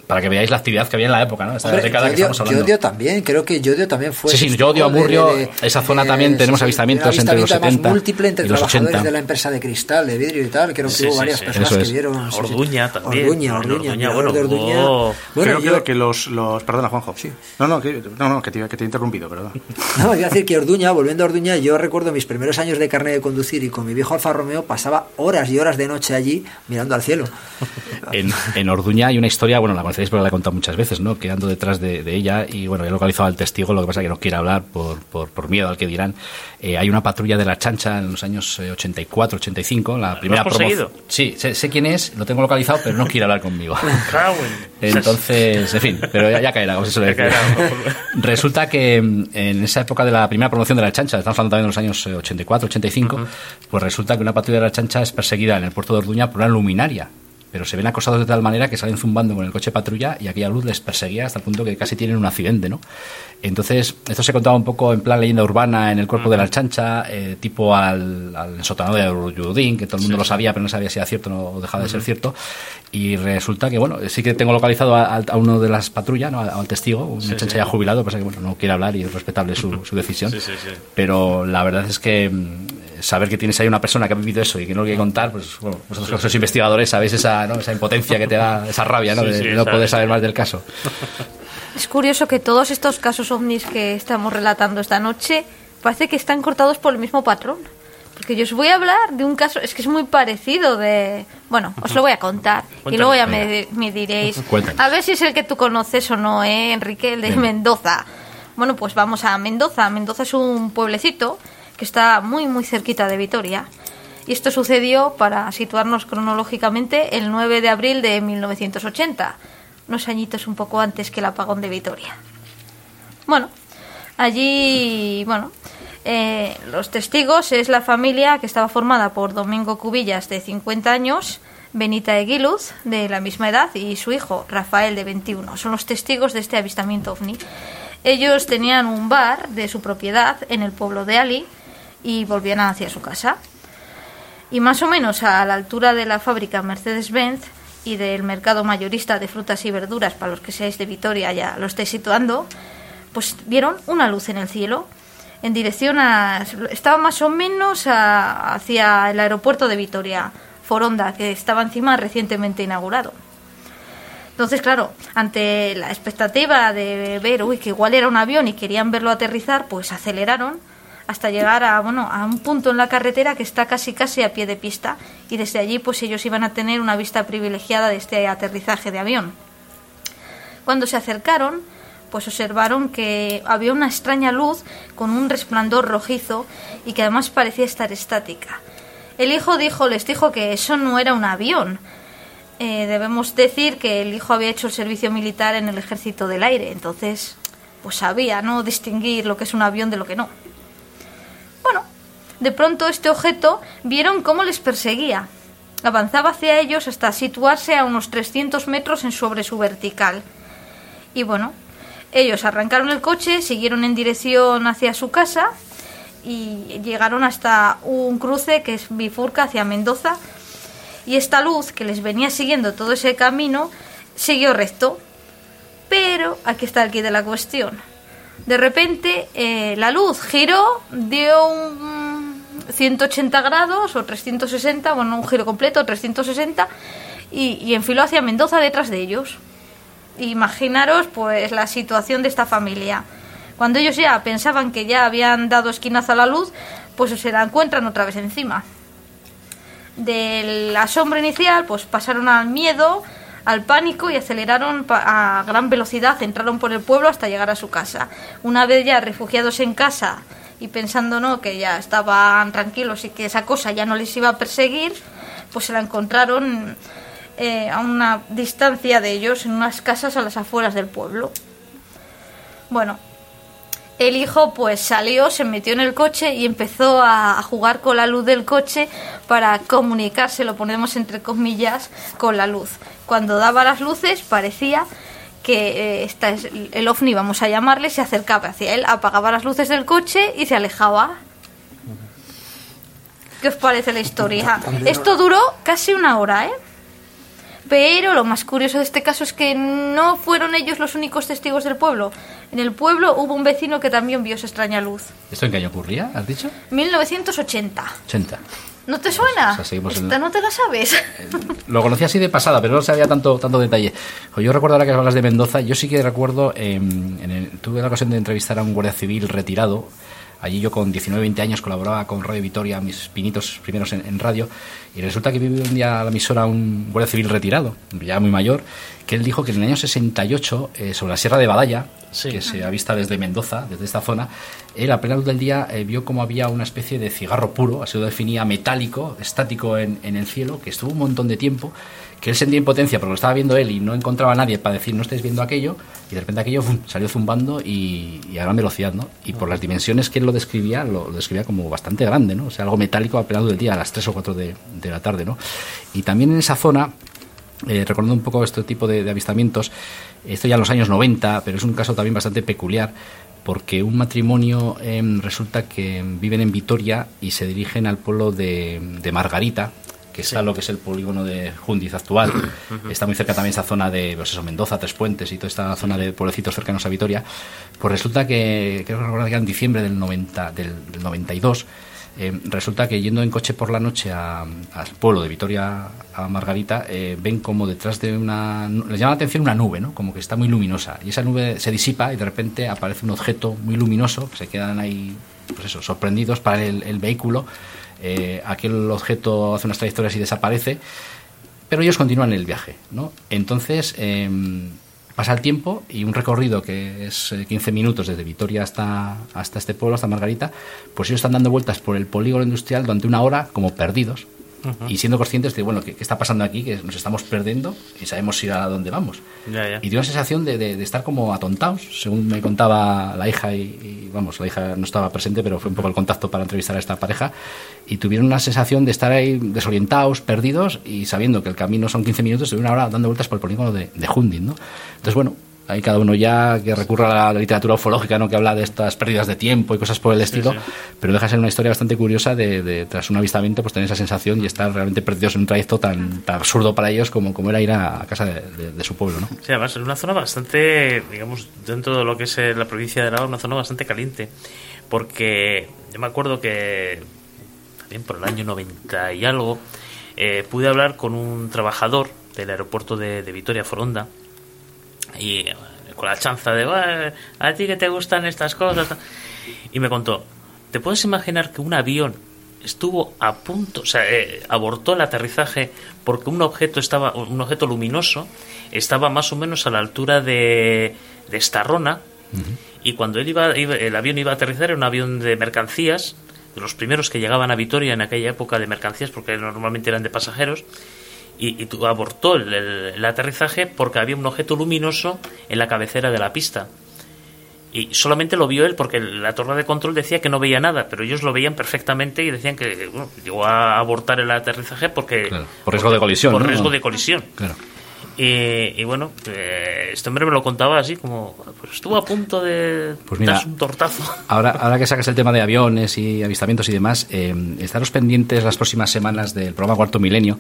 para que veáis la actividad que había en la época, ¿no? Esta Hombre, década que Llodio, estamos hablando. Llodio también, creo que Llodio también fue... Sí, sí, testigo Llodio, Amurrio, de- de- esa zona de- también tenemos sí, sí, avistamientos un entre los avistamiento setenta además múltiple entre y los trabajadores ochenta. de la empresa de cristal, de vidrio y tal. Creo que Sí, hubo sí, varias sí. personas Eso que es. vieron... sí, sí. Orduña también. Orduña, En Orduña, Orduña, mirador bueno, de Orduña. hubo- Bueno, Creo que- yo... que los, los... Perdona, Juanjo. Sí. No, no, que, no, no, que, te, que te he interrumpido, perdón. No, iba a decir que Orduña, volviendo a Orduña, yo recuerdo mis primeros años de carnet de conducir y con mi viejo Alfa Romeo pasaba horas y horas de noche allí mirando al cielo. En, en Orduña hay una historia, bueno, la conocéis porque la he contado muchas veces, ¿no? Que ando detrás de, de ella y, bueno, he localizado al testigo, lo que pasa es que no quiere hablar por, por, por miedo al que dirán. Eh, hay una patrulla de la Chancha en los años eh, ochenta y cuatro, ochenta y cinco, la primera has conseguido? promoción. Sí, sé, sé quién es, lo tengo localizado, pero no quiere hablar conmigo. Cago en- Entonces, en fin, pero ya, ya caerá, como se suele Ya decir. caerá. Resulta que mm, en esa época de la primera promoción de la Chancha, estamos hablando también de los años eh, ochenta y cuatro, ochenta y cinco, pues resulta que una patrulla de la Chancha es perseguida en el puerto de Orduña por una luminaria. Pero se ven acosados de tal manera que salen zumbando con el coche patrulla y aquella luz les perseguía hasta el punto que casi tienen un accidente, ¿no? Entonces, esto se contaba un poco en plan leyenda urbana en el cuerpo de la Chancha, eh, tipo al, al sótano de Urlludín, que todo el mundo Sí, lo sí. sabía, pero no sabía si era cierto o dejaba de ser cierto. Y resulta que, bueno, sí que tengo localizado a, a uno de las patrullas, ¿no? Al testigo, un Sí, Chancha sí. ya jubilado, pasa que, bueno, no quiere hablar y es respetable su, su decisión. Sí, sí, sí. Pero la verdad es que mm, saber que tienes ahí una persona que ha vivido eso y que no lo quiere contar, pues, bueno, vosotros que sois investigadores sabéis esa, ¿no? Esa impotencia que te da, esa rabia, ¿no? Sí, de sí, no esa- poder saber más del caso. Es curioso que todos estos casos ovnis que estamos relatando esta noche parece que están cortados por el mismo patrón. Porque yo os voy a hablar de un caso, es que es muy parecido de... Bueno, os lo voy a contar y Cuéntame, luego ya venga. me, me diréis... Cuéntanos. A ver si es el que tú conoces o no, ¿eh, Enrique? El de Venga. Mendoza. Bueno, pues vamos a Mendoza. Mendoza es un pueblecito que está muy, muy cerquita de Vitoria. Y esto sucedió, para situarnos cronológicamente, el nueve de abril de mil novecientos ochenta. Unos añitos un poco antes que el apagón de Vitoria. Bueno, allí, bueno, eh, los testigos es la familia que estaba formada por Domingo Cubillas, de cincuenta años, Benita Eguiluz, de la misma edad, y su hijo, Rafael, de veintiuno. Son los testigos de este avistamiento ovni. Ellos tenían un bar de su propiedad en el pueblo de Ali y volvían hacia su casa. Y más o menos a la altura de la fábrica Mercedes-Benz y del mercado mayorista de frutas y verduras, para los que seáis de Vitoria ya lo estáis situando, pues vieron una luz en el cielo en dirección a... Estaba más o menos a- hacia el aeropuerto de Vitoria, Foronda, que estaba encima recientemente inaugurado. Entonces, claro, ante la expectativa de ver, uy, que igual era un avión y querían verlo aterrizar, pues aceleraron hasta llegar a, bueno, a un punto en la carretera que está casi casi a pie de pista, y desde allí pues ellos iban a tener una vista privilegiada de este aterrizaje de avión. Cuando se acercaron, pues observaron que había una extraña luz con un resplandor rojizo y que además parecía estar estática. El hijo dijo, les dijo que eso no era un avión. Eh, debemos decir que el hijo había hecho el servicio militar en el Ejército del Aire, entonces pues sabía, ¿no?, distinguir lo que es un avión de lo que no. Bueno, de pronto este objeto vieron cómo les perseguía. Avanzaba hacia ellos hasta situarse a unos trescientos metros en sobre su vertical. Y bueno, ellos arrancaron el coche, siguieron en dirección hacia su casa y llegaron hasta un cruce que es bifurca hacia Mendoza. Y esta luz que les venía siguiendo todo ese camino siguió recto. Pero aquí está el quid de la cuestión. De repente eh, la luz giró, dio un ciento ochenta grados o trescientos sesenta, bueno, un giro completo, trescientos sesenta, y, y enfiló hacia Mendoza detrás de ellos. Imaginaros pues la situación de esta familia. Cuando ellos ya pensaban que ya habían dado esquinazo a la luz, pues se la encuentran otra vez encima. Del asombro inicial, pues pasaron al miedo, al pánico y aceleraron a gran velocidad, entraron por el pueblo hasta llegar a su casa. Una vez ya refugiados en casa y pensando, ¿no?, que ya estaban tranquilos y que esa cosa ya no les iba a perseguir, pues se la encontraron eh, a una distancia de ellos, en unas casas a las afueras del pueblo. Bueno, el hijo pues salió, se metió en el coche y empezó a, a jugar con la luz del coche para comunicarse, lo ponemos entre comillas, con la luz. Cuando daba las luces parecía que eh, esta es el ovni, vamos a llamarle, se acercaba hacia él, apagaba las luces del coche y se alejaba. ¿Qué os parece la historia? Esto duró casi una hora, ¿eh? Pero lo más curioso de este caso es que no fueron ellos los únicos testigos del pueblo. En el pueblo hubo un vecino que también vio esa extraña luz. ¿Esto en qué año ocurría, has dicho? mil novecientos ochenta. ochenta. ¿No te suena? O sea, seguimos en- Esta no te la sabes. Lo conocía así de pasada, pero no sabía tanto tanto detalle. Pues yo recuerdo ahora que hablas de Mendoza, yo sí que recuerdo, eh, en el- tuve la ocasión de entrevistar a un guardia civil retirado. Allí yo con diecinueve, veinte años colaboraba con Radio Vitoria, mis pinitos primeros en, en radio, y resulta que vivió un día a la emisora un guardia civil retirado, ya muy mayor, que él dijo que en el año sesenta y ocho, eh, sobre la Sierra de Badalla, Sí. que se avista desde Mendoza, desde esta zona, él a plena luz del día eh, vio como había una especie de cigarro puro, así lo definía, metálico, estático en, en el cielo, que estuvo un montón de tiempo, que él sentía impotencia porque lo estaba viendo él y no encontraba a nadie para decir no estáis viendo aquello, y de repente aquello ¡fum!, salió zumbando y, y a gran velocidad, ¿no? Y por las dimensiones que él lo describía, lo, lo describía como bastante grande, ¿no? O sea, algo metálico a plena luz del día, a las tres o cuatro de, de la tarde, ¿no? Y también en esa zona, eh, recordando un poco este tipo de, de avistamientos, esto ya en los años noventa, pero es un caso también bastante peculiar, porque un matrimonio eh, resulta que viven en Vitoria y se dirigen al pueblo de, de Margarita, que está lo que es el polígono de Jundiz actual. Está muy cerca también esa zona de, pues eso, Mendoza, Tres Puentes y toda esta zona de pueblecitos cercanos a Vitoria. Pues resulta que, creo que recordar que en diciembre del, noventa, del, del noventa y dos, eh, resulta que yendo en coche por la noche a- al pueblo de Vitoria a Margarita, eh, ven como detrás de una... les llama la atención una nube, ¿no? Como que está muy luminosa. Y esa nube se disipa y de repente aparece un objeto muy luminoso, que se quedan ahí, pues eso, sorprendidos para el, el vehículo. Eh, aquel objeto hace unas trayectorias y desaparece, pero ellos continúan el viaje, ¿no? Entonces eh, pasa el tiempo y un recorrido que es eh, quince minutos desde Vitoria hasta, hasta este pueblo, hasta Margarita, pues ellos están dando vueltas por el polígono industrial durante una hora como perdidos. Uh-huh. Y siendo conscientes de, bueno, ¿qué, qué está pasando aquí? Que nos estamos perdiendo y sabemos ir a dónde vamos. Ya, ya. Y dio una sensación de, de, de estar como atontados, según me contaba la hija, y, y vamos, la hija no estaba presente, pero fue un poco el contacto para entrevistar a esta pareja, y tuvieron una sensación de estar ahí desorientados, perdidos, y sabiendo que el camino son quince minutos, de una hora dando vueltas por el polígono de, de Jundiz, ¿no? Entonces, bueno, hay cada uno ya que recurra a la literatura ufológica, ¿no?, que habla de estas pérdidas de tiempo y cosas por el estilo, sí, sí. Pero deja de ser una historia bastante curiosa de, de tras un avistamiento pues tener esa sensación y estar realmente perdidos en un trayecto tan, tan absurdo para ellos como, como era ir a, a casa de, de, de su pueblo, ¿no? Sí, además es una zona bastante, digamos, dentro de lo que es la provincia de Aragón, una zona bastante caliente, porque yo me acuerdo que también por el año noventa y algo eh, pude hablar con un trabajador del aeropuerto de, de Vitoria-Foronda, y con la chanza de a ti que te gustan estas cosas, y me contó, ¿te puedes imaginar que un avión estuvo a punto, o sea, eh, abortó el aterrizaje porque un objeto estaba un objeto luminoso estaba más o menos a la altura de, de Estarrona, uh-huh. Y cuando él iba, iba el avión iba a aterrizar, era un avión de mercancías, de los primeros que llegaban a Vitoria en aquella época de mercancías, porque normalmente eran de pasajeros, y, y abortó el, el, el aterrizaje porque había un objeto luminoso en la cabecera de la pista. Y solamente lo vio él porque la torre de control decía que no veía nada, pero ellos lo veían perfectamente y decían que bueno, llegó a abortar el aterrizaje porque... Claro, por riesgo de colisión. Por ¿no? riesgo de colisión. Claro. Y, y bueno, eh, este hombre me lo contaba así como... Pues estuvo a punto de pues mira, darse un tortazo. Ahora, ahora que sacas el tema de aviones y avistamientos y demás, eh, estaros pendientes las próximas semanas del programa Cuarto Milenio,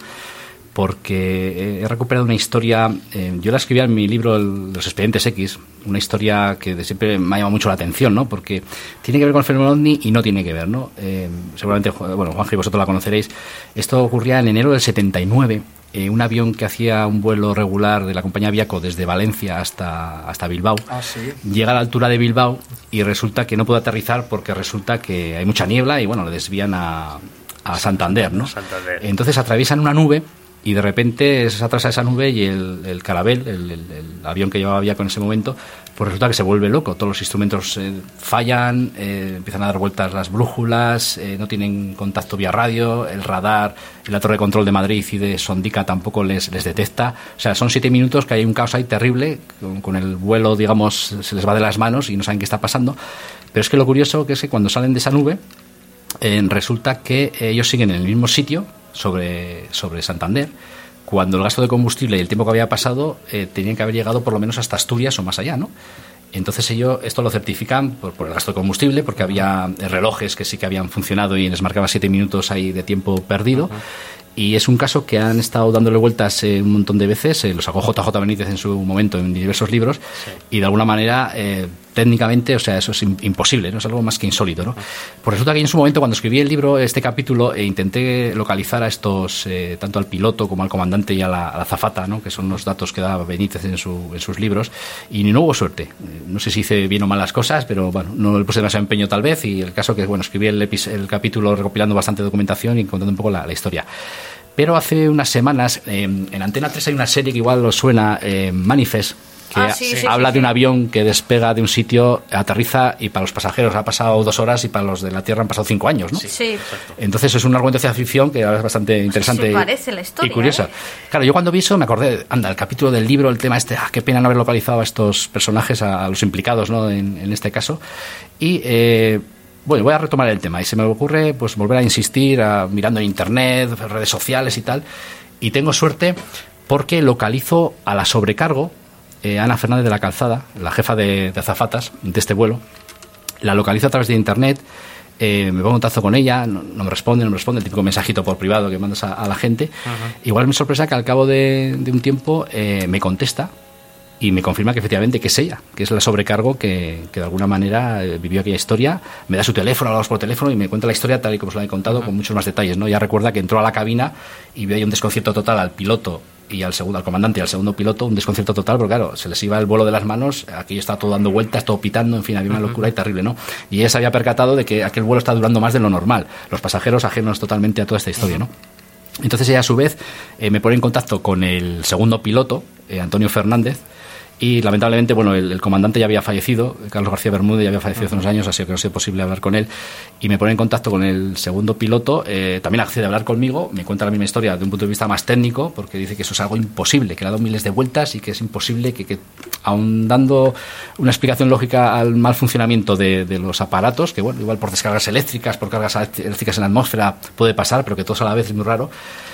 porque he recuperado una historia, eh, yo la escribía en mi libro el, Los Expedientes X, una historia que de siempre me ha llamado mucho la atención, ¿no? Porque tiene que ver con el fenómeno ovni y no tiene que ver, ¿no? Eh, seguramente, bueno, Juanjo y vosotros la conoceréis. Esto ocurría en enero del setenta y nueve, eh, un avión que hacía un vuelo regular de la compañía Aviaco desde Valencia hasta, hasta Bilbao. Ah, ¿sí? Llega a la altura de Bilbao y resulta que no puede aterrizar porque resulta que hay mucha niebla y, bueno, le desvían a, a Santander, ¿no? Santander. Entonces atraviesan una nube y de repente se atrasa esa nube y el, el Carabel, el, el, el avión que llevaba Aviaco en ese momento, pues resulta que se vuelve loco. Todos los instrumentos eh, fallan, eh, empiezan a dar vueltas las brújulas, eh, no tienen contacto vía radio, el radar en la torre de control de Madrid y de Sondica tampoco les, les detecta. O sea, son siete minutos que hay un caos ahí terrible, con, con el vuelo, digamos, se les va de las manos y no saben qué está pasando. Pero es que lo curioso que es que cuando salen de esa nube, eh, resulta que ellos siguen en el mismo sitio, sobre, sobre Santander, cuando el gasto de combustible y el tiempo que había pasado eh, tenían que haber llegado por lo menos hasta Asturias o más allá, ¿no? Entonces ellos esto lo certifican por, por el gasto de combustible, porque había relojes que sí que habían funcionado y les marcaba siete minutos ahí de tiempo perdido. Uh-huh. Y es un caso que han estado dándole vueltas eh, un montón de veces, eh, lo sacó J J Benítez en su momento en diversos libros, sí. y de alguna manera, eh, técnicamente, o sea, eso es imposible, ¿no? Es algo más que insólito, ¿no? Pues resulta que en su momento, cuando escribí el libro, este capítulo, eh, intenté localizar a estos, eh, tanto al piloto como al comandante y a la, a la azafata, ¿no? Que son los datos que da Benítez en, su, en sus libros, y no hubo suerte. Eh, no sé si hice bien o mal las cosas, pero bueno, no le puse demasiado empeño tal vez, y el caso que, bueno, escribí el, el capítulo recopilando bastante documentación y contando un poco la, la historia. Pero hace unas semanas, eh, en Antena tres hay una serie que igual os suena, eh, Manifest, que ah, sí, sí, habla sí, de un sí. avión que despega de un sitio, aterriza, y para los pasajeros ha pasado dos horas y para los de la Tierra han pasado cinco años, ¿no? Sí, sí. Entonces es un argumento de ciencia ficción que es bastante interesante Se parece la historia, y curiosa. ¿eh? Claro, yo cuando vi eso me acordé, anda, el capítulo del libro, el tema este, ah, qué pena no haber localizado a estos personajes, a, a los implicados, ¿no? En, en este caso. Y... Eh, Bueno, voy a retomar el tema y se me ocurre pues volver a insistir a, mirando en internet, redes sociales y tal, y tengo suerte porque localizo a la sobrecargo, eh, Ana Fernández de la Calzada, la jefa de, de azafatas de este vuelo. La localizo a través de internet, eh, me pongo en contacto con ella, no, no me responde, no me responde, el típico mensajito por privado que mandas a, a la gente. Uh-huh. Igual me sorpresa que al cabo de, de un tiempo eh, me contesta y me confirma que efectivamente que es ella, que es la sobrecargo que, que de alguna manera eh, vivió aquella historia. Me da su teléfono, hablamos por teléfono y me cuenta la historia tal y como se la he contado, uh-huh. con muchos más detalles, ¿no? Ya recuerda que entró a la cabina y vio ahí un desconcierto total al piloto y al segundo, al comandante y al segundo piloto, un desconcierto total, porque claro, se les iba el vuelo de las manos, aquello estaba todo dando vueltas, todo pitando, en fin, había una locura y terrible, ¿no? Y ella se había percatado de que aquel vuelo está durando más de lo normal, los pasajeros ajenos totalmente a toda esta historia, ¿no? Entonces ella a su vez eh, me pone en contacto con el segundo piloto, eh, Antonio Fernández, y lamentablemente, bueno, el, el comandante ya había fallecido, Carlos García Bermúdez ya había fallecido hace unos años, así que no ha sido posible hablar con él, y me pone en contacto con el segundo piloto, eh, también accede a hablar conmigo, me cuenta la misma historia de un punto de vista más técnico, porque dice que eso es algo imposible, que le ha dado miles de vueltas y que es imposible, que, que aun dando una explicación lógica al mal funcionamiento de, de los aparatos, que bueno, igual por descargas eléctricas, por cargas eléctricas en la atmósfera puede pasar, pero que todos a la vez es muy raro.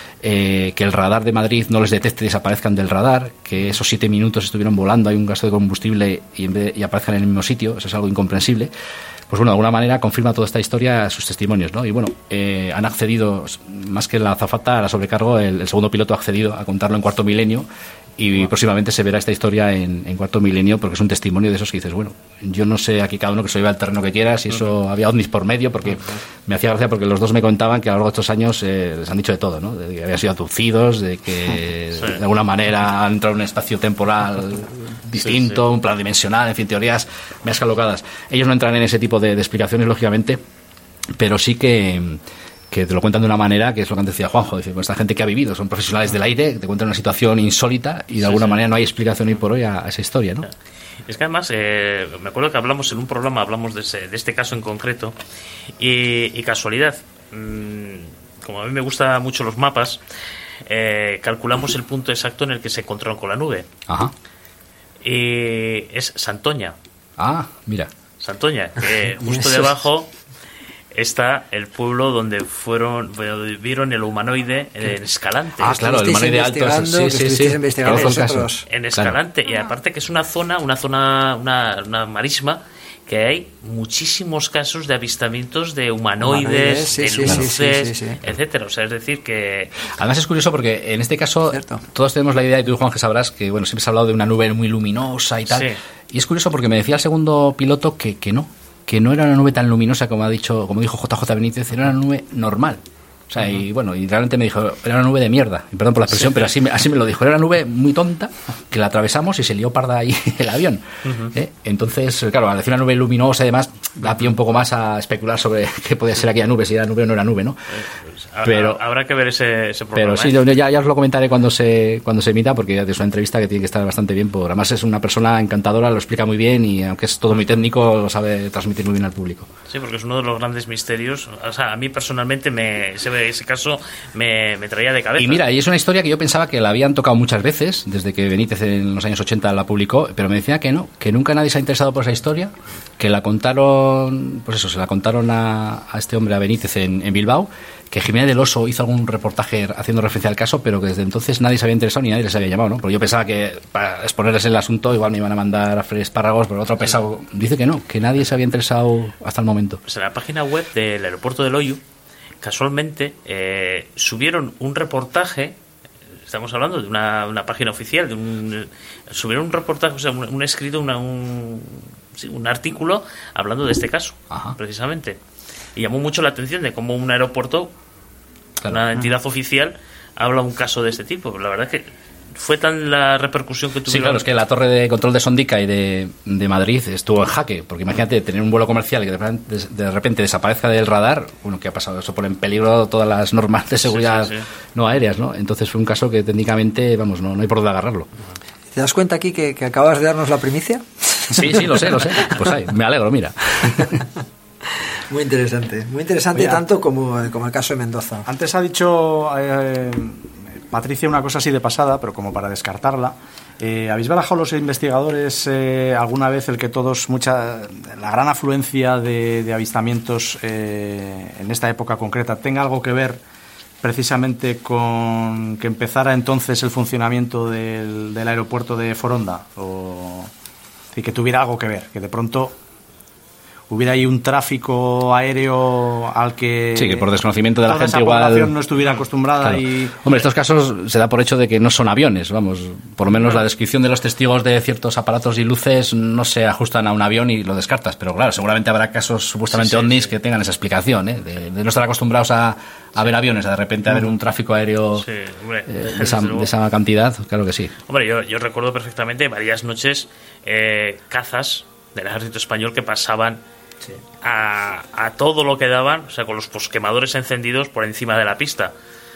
Eh, que el radar de Madrid no les detecte y desaparezcan del radar, que esos siete minutos estuvieron volando, hay un gasto de combustible y, en vez de, y aparezcan en el mismo sitio, eso es algo incomprensible. Pues bueno, de alguna manera confirma toda esta historia sus testimonios, ¿no? Y bueno, eh, han accedido, más que la azafata, a la sobrecargo, el, el segundo piloto ha accedido a contarlo en Cuarto Milenio, y wow. próximamente se verá esta historia en, en Cuarto Milenio, porque es un testimonio de esos que dices, bueno, yo no sé, aquí cada uno que se lleva el terreno que quiera, si eso uh-huh. había ovnis por medio, porque uh-huh. me hacía gracia porque los dos me contaban que a lo largo de estos años eh, les han dicho de todo, ¿no? De que habían sido abducidos, de que sí. de alguna manera han entrado en un espacio temporal distinto, sí, sí. un plan dimensional, en fin, teorías medias calocadas. Ellos no entran en ese tipo de, de explicaciones, lógicamente, pero sí que... que te lo cuentan de una manera que es lo que antes decía Juanjo, dice, pues esta gente que ha vivido, son profesionales del aire, que te cuentan una situación insólita y de sí, alguna sí. manera no hay explicación hoy por hoy a, a esa historia, ¿no? Es que además, eh, me acuerdo que hablamos en un programa, hablamos de, ese, de este caso en concreto, y, y casualidad, mmm, como a mí me gustan mucho los mapas, eh, calculamos el punto exacto en el que se encontraron con la nube. Ajá. Y es Santoña. Ah, mira. Santoña, que justo debajo... está el pueblo donde fueron donde vieron el humanoide en Escalante. Ah, claro, el humanoide alto. Sí, sí, sí. Investigando en, vosotros. en Escalante. Claro. Y aparte que es una zona, una zona, una, una marisma que hay muchísimos casos de avistamientos de humanoides, humanoides sí, de sí, luces, sí, sí, sí, sí. etcétera. O sea, es decir que... Además es curioso porque en este caso Cierto. todos tenemos la idea, y tú, Juan, que sabrás que bueno siempre se ha hablado de una nube muy luminosa y tal. Sí. Y es curioso porque me decía el segundo piloto que, que no. que no era una nube tan luminosa como ha dicho, como dijo J J Benítez, era una nube normal. O sea, uh-huh. y bueno, y realmente me dijo, era una nube de mierda, y perdón por la expresión, sí. pero así, así me lo dijo, era una nube muy tonta, que la atravesamos y se lió parda ahí el avión. Uh-huh. ¿Eh? Entonces, claro, al decir una nube luminosa, además, da pie un poco más a especular sobre qué podía ser aquella nube, si era nube o no era nube, ¿no? Pues, pero habrá que ver ese, ese programa. Pero sí, ¿eh? ya, ya os lo comentaré cuando se cuando se emita, porque es una entrevista que tiene que estar bastante bien, por, además es una persona encantadora, lo explica muy bien, y aunque es todo muy técnico, lo sabe transmitir muy bien al público. Sí, porque es uno de los grandes misterios. O sea, a mí personalmente me, ese, ese caso me, me traía de cabeza. Y mira, y es una historia que yo pensaba que la habían tocado muchas veces, desde que Benítez en los años ochenta la publicó, pero me decía que no, que nunca nadie se ha interesado por esa historia, que la contaron, pues eso, se la contaron a, a este hombre, a Benítez, en, en Bilbao, que Jiménez del Oso hizo algún reportaje haciendo referencia al caso, pero que desde entonces nadie se había interesado ni nadie les había llamado, ¿no? Porque yo pensaba que para exponerles el asunto igual me iban a mandar a freír espárragos, pero otro pesado dice que no, que nadie se había interesado hasta el momento. Pues en la página web del aeropuerto de Loiu casualmente eh, subieron un reportaje. Estamos hablando de una, una página oficial, de un, subieron un reportaje, o sea, un, un escrito, una, un, sí, un artículo hablando de este caso, Ajá. precisamente. Y llamó mucho la atención de cómo un aeropuerto, claro. una entidad oficial, habla un caso de este tipo. La verdad es que fue tan la repercusión que tuvieron. Sí, claro, es que la torre de control de Sondica y de, de Madrid estuvo en jaque, porque imagínate tener un vuelo comercial y que de repente, de repente desaparezca del radar. Bueno, ¿qué ha pasado? Eso pone en peligro todas las normas de seguridad sí, sí, sí. no aéreas, ¿no? Entonces fue un caso que técnicamente, vamos, no, no hay por dónde agarrarlo. ¿Te das cuenta aquí que, que acabas de darnos la primicia? Sí, sí, lo sé, lo sé. Pues ahí, me alegro, mira. Muy interesante, muy interesante. Oye, tanto como, como el caso de Mendoza. Antes ha dicho eh, Patricia una cosa así de pasada, pero como para descartarla. Eh, ¿Habéis barajado los investigadores eh, alguna vez el que todos, mucha, la gran afluencia de, de avistamientos eh, en esta época concreta tenga algo que ver precisamente con que empezara entonces el funcionamiento del, del aeropuerto de Foronda? O y que tuviera algo que ver, que de pronto hubiera ahí un tráfico aéreo al que sí, que por desconocimiento de la gente esa igual no estuviera acostumbrada. Claro. Y hombre, estos casos se da por hecho de que no son aviones, vamos, por lo menos claro. la descripción de los testigos de ciertos aparatos y luces no se ajustan a un avión y lo descartas, pero claro, seguramente habrá casos supuestamente sí, sí, ovnis sí. que tengan esa explicación, ¿eh? de, de no estar acostumbrados a, a sí. ver aviones, a de repente a ver un tráfico aéreo sí, hombre, eh, de, esa, de esa cantidad, claro que sí. Hombre, yo, yo recuerdo perfectamente varias noches eh, cazas del ejército español que pasaban Sí. A, a todo lo que daban, o sea, con los posquemadores encendidos por encima de la pista.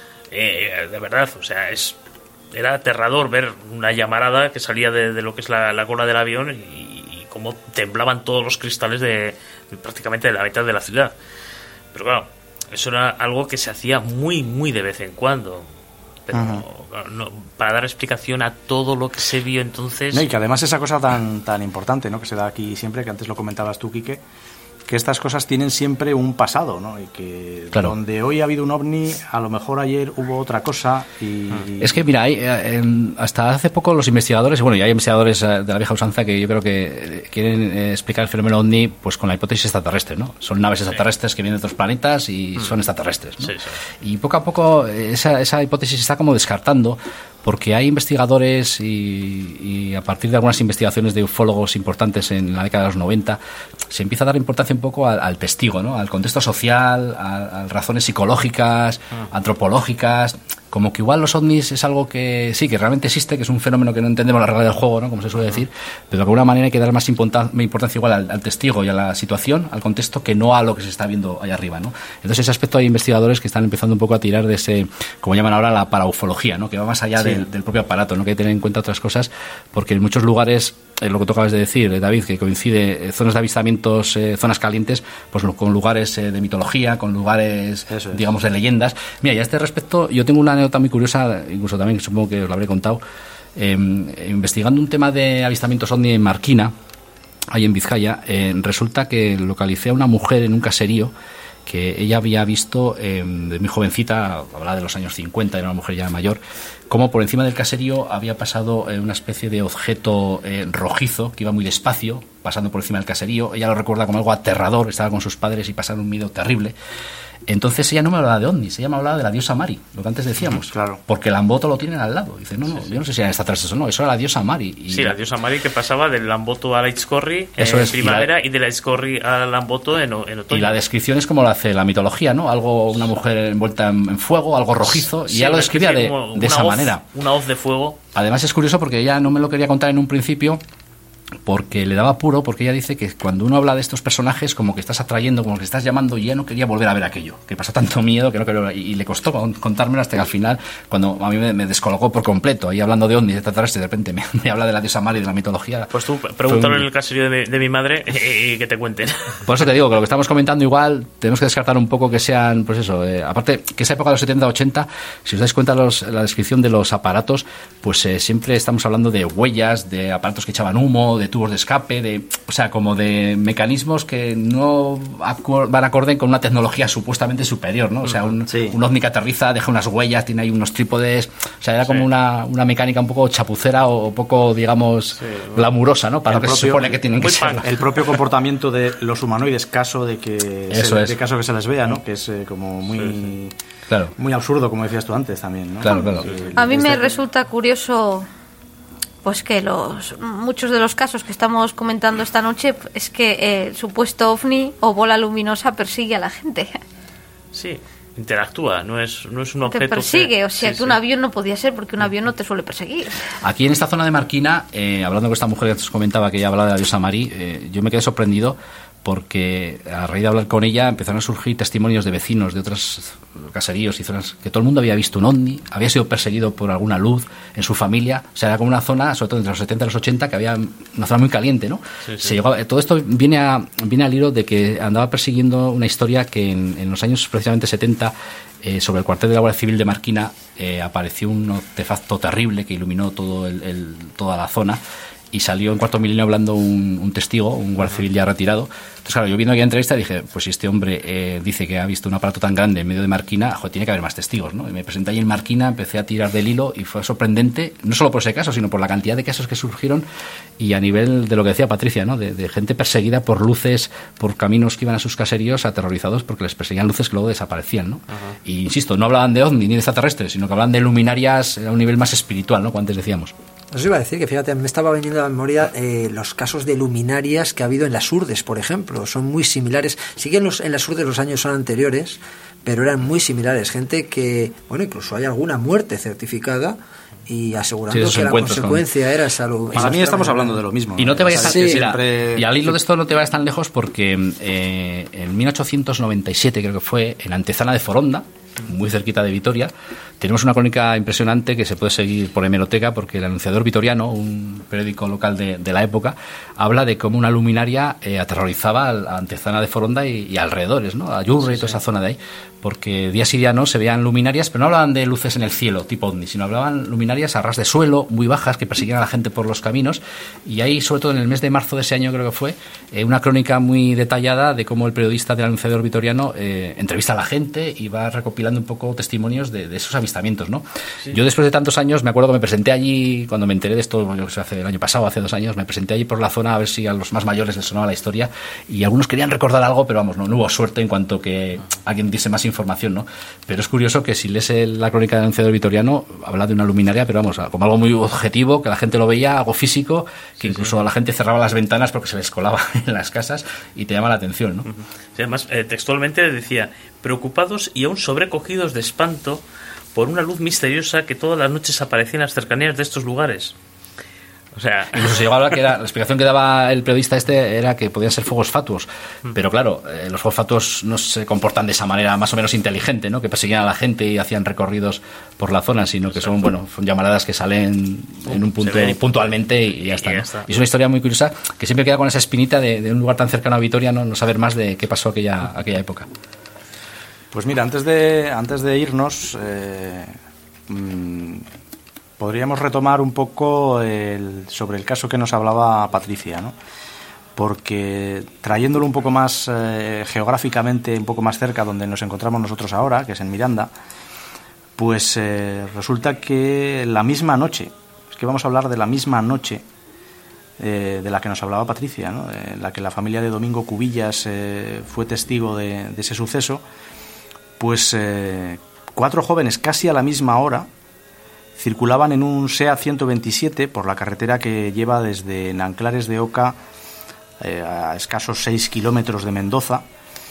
Eh, de verdad, o sea, es era aterrador ver una llamarada que salía de, de lo que es la, la cola del avión y, y cómo temblaban todos los cristales de, de prácticamente de la mitad de la ciudad. Pero claro, eso era algo que se hacía muy, muy de vez en cuando. Pero uh-huh. no, para dar explicación a todo lo que se vio entonces. No, y que además esa cosa tan tan importante, ¿no? Que se da aquí siempre, que antes lo comentabas tú, Quique, que estas cosas tienen siempre un pasado, ¿no? Y que claro. donde hoy ha habido un ovni, a lo mejor ayer hubo otra cosa y... Es que, mira, hay, eh, hasta hace poco los investigadores, bueno, y hay investigadores de la vieja usanza que yo creo que quieren eh, explicar el fenómeno ovni pues con la hipótesis extraterrestre, ¿no? Son naves extraterrestres sí. que vienen de otros planetas y mm. son extraterrestres, ¿no? Sí, sí. Y poco a poco esa, esa hipótesis se está como descartando, porque hay investigadores y, y a partir de algunas investigaciones de ufólogos importantes en la década de los noventa se empieza a dar importancia un poco al, al testigo, ¿no? Al contexto social, a, a razones psicológicas, ah. antropológicas, como que igual los ovnis es algo que sí, que realmente existe, que es un fenómeno que no entendemos la regla del juego, ¿no? Como se suele decir, pero de alguna manera hay que dar más importancia, importancia igual al, al testigo y a la situación, al contexto, que no a lo que se está viendo allá arriba, ¿no? Entonces, ese aspecto hay investigadores que están empezando un poco a tirar de ese, como llaman ahora, la paraufología, ¿no? Que va más allá sí. del, del propio aparato, ¿no? Que hay que tener en cuenta otras cosas, porque en muchos lugares, eh, lo que tú acabas de decir, eh, David, que coincide eh, zonas de avistamientos, eh, zonas calientes, pues con lugares eh, de mitología, con lugares, es. digamos, de leyendas. Mira, y a este respecto, yo tengo una anécdota muy curiosa, incluso también, que supongo que os lo habré contado, eh, investigando un tema de avistamientos ovni en Marquina, ahí en Vizcaya, eh, resulta que localicé a una mujer en un caserío que ella había visto eh, de muy jovencita, hablaba de los años cincuenta, era una mujer ya mayor, como por encima del caserío había pasado eh, una especie de objeto eh, rojizo que iba muy despacio, pasando por encima del caserío. Ella lo recuerda como algo aterrador, estaba con sus padres y pasaron un miedo terrible. Entonces ella no me hablaba de ovnis, ella me hablaba de la diosa Mari, lo que antes decíamos, claro. porque el Lamboto lo tienen al lado. Dice, no, no, sí, sí. yo no sé si eran extraterrestres o no, eso era la diosa Mari. Y sí, la diosa Mari que pasaba del Lamboto a la Itzcorri en es, primavera y, la, y de la Itzcorri al Lamboto en, en otoño. Y la descripción es como lo hace la mitología, ¿no? Algo, una mujer envuelta en, en fuego, algo rojizo, sí, y ella lo describía de, de esa hoz, manera. Una hoz de fuego. Además es curioso porque ella no me lo quería contar en un principio, porque le daba apuro, porque ella dice que cuando uno habla de estos personajes como que estás atrayendo, como que estás llamando, y ya no quería volver a ver aquello, que pasó tanto miedo que no quería, y le costó contármelo hasta que al final, cuando a mí me, me descolocó por completo, ahí hablando de ovnis, de extraterrestres, de repente me, me habla de la diosa Mari, de la mitología. Pues tú pregúntalo un... en el caserío de mi, de mi madre y que te cuenten. Por eso te digo que lo que estamos comentando igual tenemos que descartar un poco que sean, pues eso, eh, aparte que esa época de los setenta ochenta, si os dais cuenta los, la descripción de los aparatos, pues eh, siempre estamos hablando de huellas, de aparatos que echaban humo, de tubos de escape, de, o sea, como de mecanismos que no acor- van acorde con una tecnología supuestamente superior, ¿no? O sea, un, sí. un ovni que aterriza, deja unas huellas, tiene ahí unos trípodes, o sea, era Sí. como una, una mecánica un poco chapucera o poco, digamos, glamurosa, ¿no? Para El lo que se propio- supone que tienen que muy ser. punk. El propio comportamiento de los humanoides, caso de que Eso se, es. de caso que se les vea, ¿no? Que es eh, como muy Claro. muy absurdo, como decías tú antes también, ¿no? Claro, claro. Eh, A mí me este- resulta curioso pues que los muchos de los casos que estamos comentando esta noche es que el supuesto ovni o bola luminosa persigue a la gente. Sí, interactúa, no es, no es un Te objeto persigue, que- o sea sí, que un sí. avión no podía ser porque un avión no te suele perseguir. Aquí en esta zona de Marquina, eh, hablando con esta mujer que os comentaba que ella hablaba de la diosa Marí, eh, yo me quedé sorprendido porque a raíz de hablar con ella empezaron a surgir testimonios de vecinos de otros caseríos y zonas que todo el mundo había visto un ovni, había sido perseguido por alguna luz en su familia, o sea, era como una zona, sobre todo entre los setenta y los ochenta, que había una zona muy caliente, ¿no? Sí, sí. Se llegó a- todo esto viene, a, viene al hilo de que andaba persiguiendo una historia que en, en los años precisamente setenta, eh, sobre el cuartel de la Guardia Civil de Marquina, eh, apareció un artefacto terrible que iluminó todo el, el- toda la zona. Y salió en Cuarto Milenio hablando un, un testigo, un guardia civil ya retirado. Entonces, claro, yo viendo aquella entrevista dije, pues si este hombre eh, dice que ha visto un aparato tan grande en medio de Marquina, joder, tiene que haber más testigos, ¿no? Y me presenté ahí en Marquina, empecé a tirar del hilo y fue sorprendente, no solo por ese caso, sino por la cantidad de casos que surgieron y a nivel de lo que decía Patricia, ¿no? De, de gente perseguida por luces, por caminos que iban a sus caseríos aterrorizados porque les perseguían luces que luego desaparecían, ¿no? Y insisto, no hablaban de ovni ni de extraterrestres, sino que hablaban de luminarias a un nivel más espiritual, ¿no? Como antes decíamos. Os iba a decir que, fíjate, me estaba viniendo a la memoria eh, los casos de luminarias que ha habido en las Urdes, por ejemplo. Son muy similares. Sí que en, los, en las Urdes los años son anteriores, pero eran muy similares. Gente que, bueno, incluso hay alguna muerte certificada y asegurando Sí, esos que la encuentros consecuencia con... era esa luz. Para mí estamos hablando de lo mismo. Y no te vayas O sea, tan, sí, mira, siempre- y al hilo de esto no te vayas tan lejos porque eh, en mil ochocientos noventa y siete creo que fue en Antezana de Foronda, muy cerquita de Vitoria, tenemos una crónica impresionante que se puede seguir por hemeroteca porque el Anunciador Vitoriano, un periódico local de, de la época, habla de cómo una luminaria eh, aterrorizaba a Antezana de Foronda y, y alrededores, ¿no? A Yurre y toda esa zona de ahí, porque día sí día no se veían luminarias, pero no hablaban de luces en el cielo tipo ovni, sino hablaban luminarias a ras de suelo, muy bajas, que perseguían a la gente por los caminos. Y ahí, sobre todo en el mes de marzo de ese año creo que fue, eh, una crónica muy detallada de cómo el periodista del Anunciador Vitoriano eh, entrevista a la gente y va recopilando un poco testimonios de, de esos avistamientos, ¿no? Sí. Yo después de tantos años me acuerdo que me presenté allí, cuando me enteré de esto, yo que sé, hace el año pasado, hace dos años, me presenté allí por la zona a ver si a los más mayores les sonaba la historia y algunos querían recordar algo, pero vamos, no, no hubo suerte en cuanto que alguien diese más información, ¿no? Pero es curioso que si lees el, la crónica del Anunciador Vitoriano, habla de una luminaria, pero vamos, como algo muy objetivo, que la gente lo veía, algo físico, que sí, incluso sí. la gente cerraba las ventanas porque se les colaba en las casas y te llama la atención, ¿no? Sí, además, eh, textualmente decía, preocupados y aún sobrecogidos de espanto por una luz misteriosa que todas las noches aparecía en las cercanías de estos lugares. O sea, incluso se llegó a hablar que era, la explicación que daba el periodista este era que podían ser fuegos fatuos, pero claro, eh, los fuegos fatuos no se comportan de esa manera más o menos inteligente, ¿no? Que perseguían a la gente y hacían recorridos por la zona, sino que son, bueno, son llamaradas que salen en un punto puntualmente y ya está, ¿no? Y es una historia muy curiosa que siempre queda con esa espinita de, de un lugar tan cercano a Vitoria, no, no saber más de qué pasó aquella aquella época. Pues mira, antes de antes de irnos, eh, mmm, podríamos retomar un poco el, sobre el caso que nos hablaba Patricia, ¿no? Porque trayéndolo un poco más eh, geográficamente, un poco más cerca donde nos encontramos nosotros ahora, que es en Miranda, pues eh, resulta que la misma noche, es que vamos a hablar de la misma noche eh, de la que nos hablaba Patricia, ¿no? En la que la familia de Domingo Cubillas eh, fue testigo de, de ese suceso, pues eh, cuatro jóvenes casi a la misma hora circulaban en un SEAT ciento veintisiete por la carretera que lleva desde Nanclares de Oca eh, a escasos seis kilómetros de Mendoza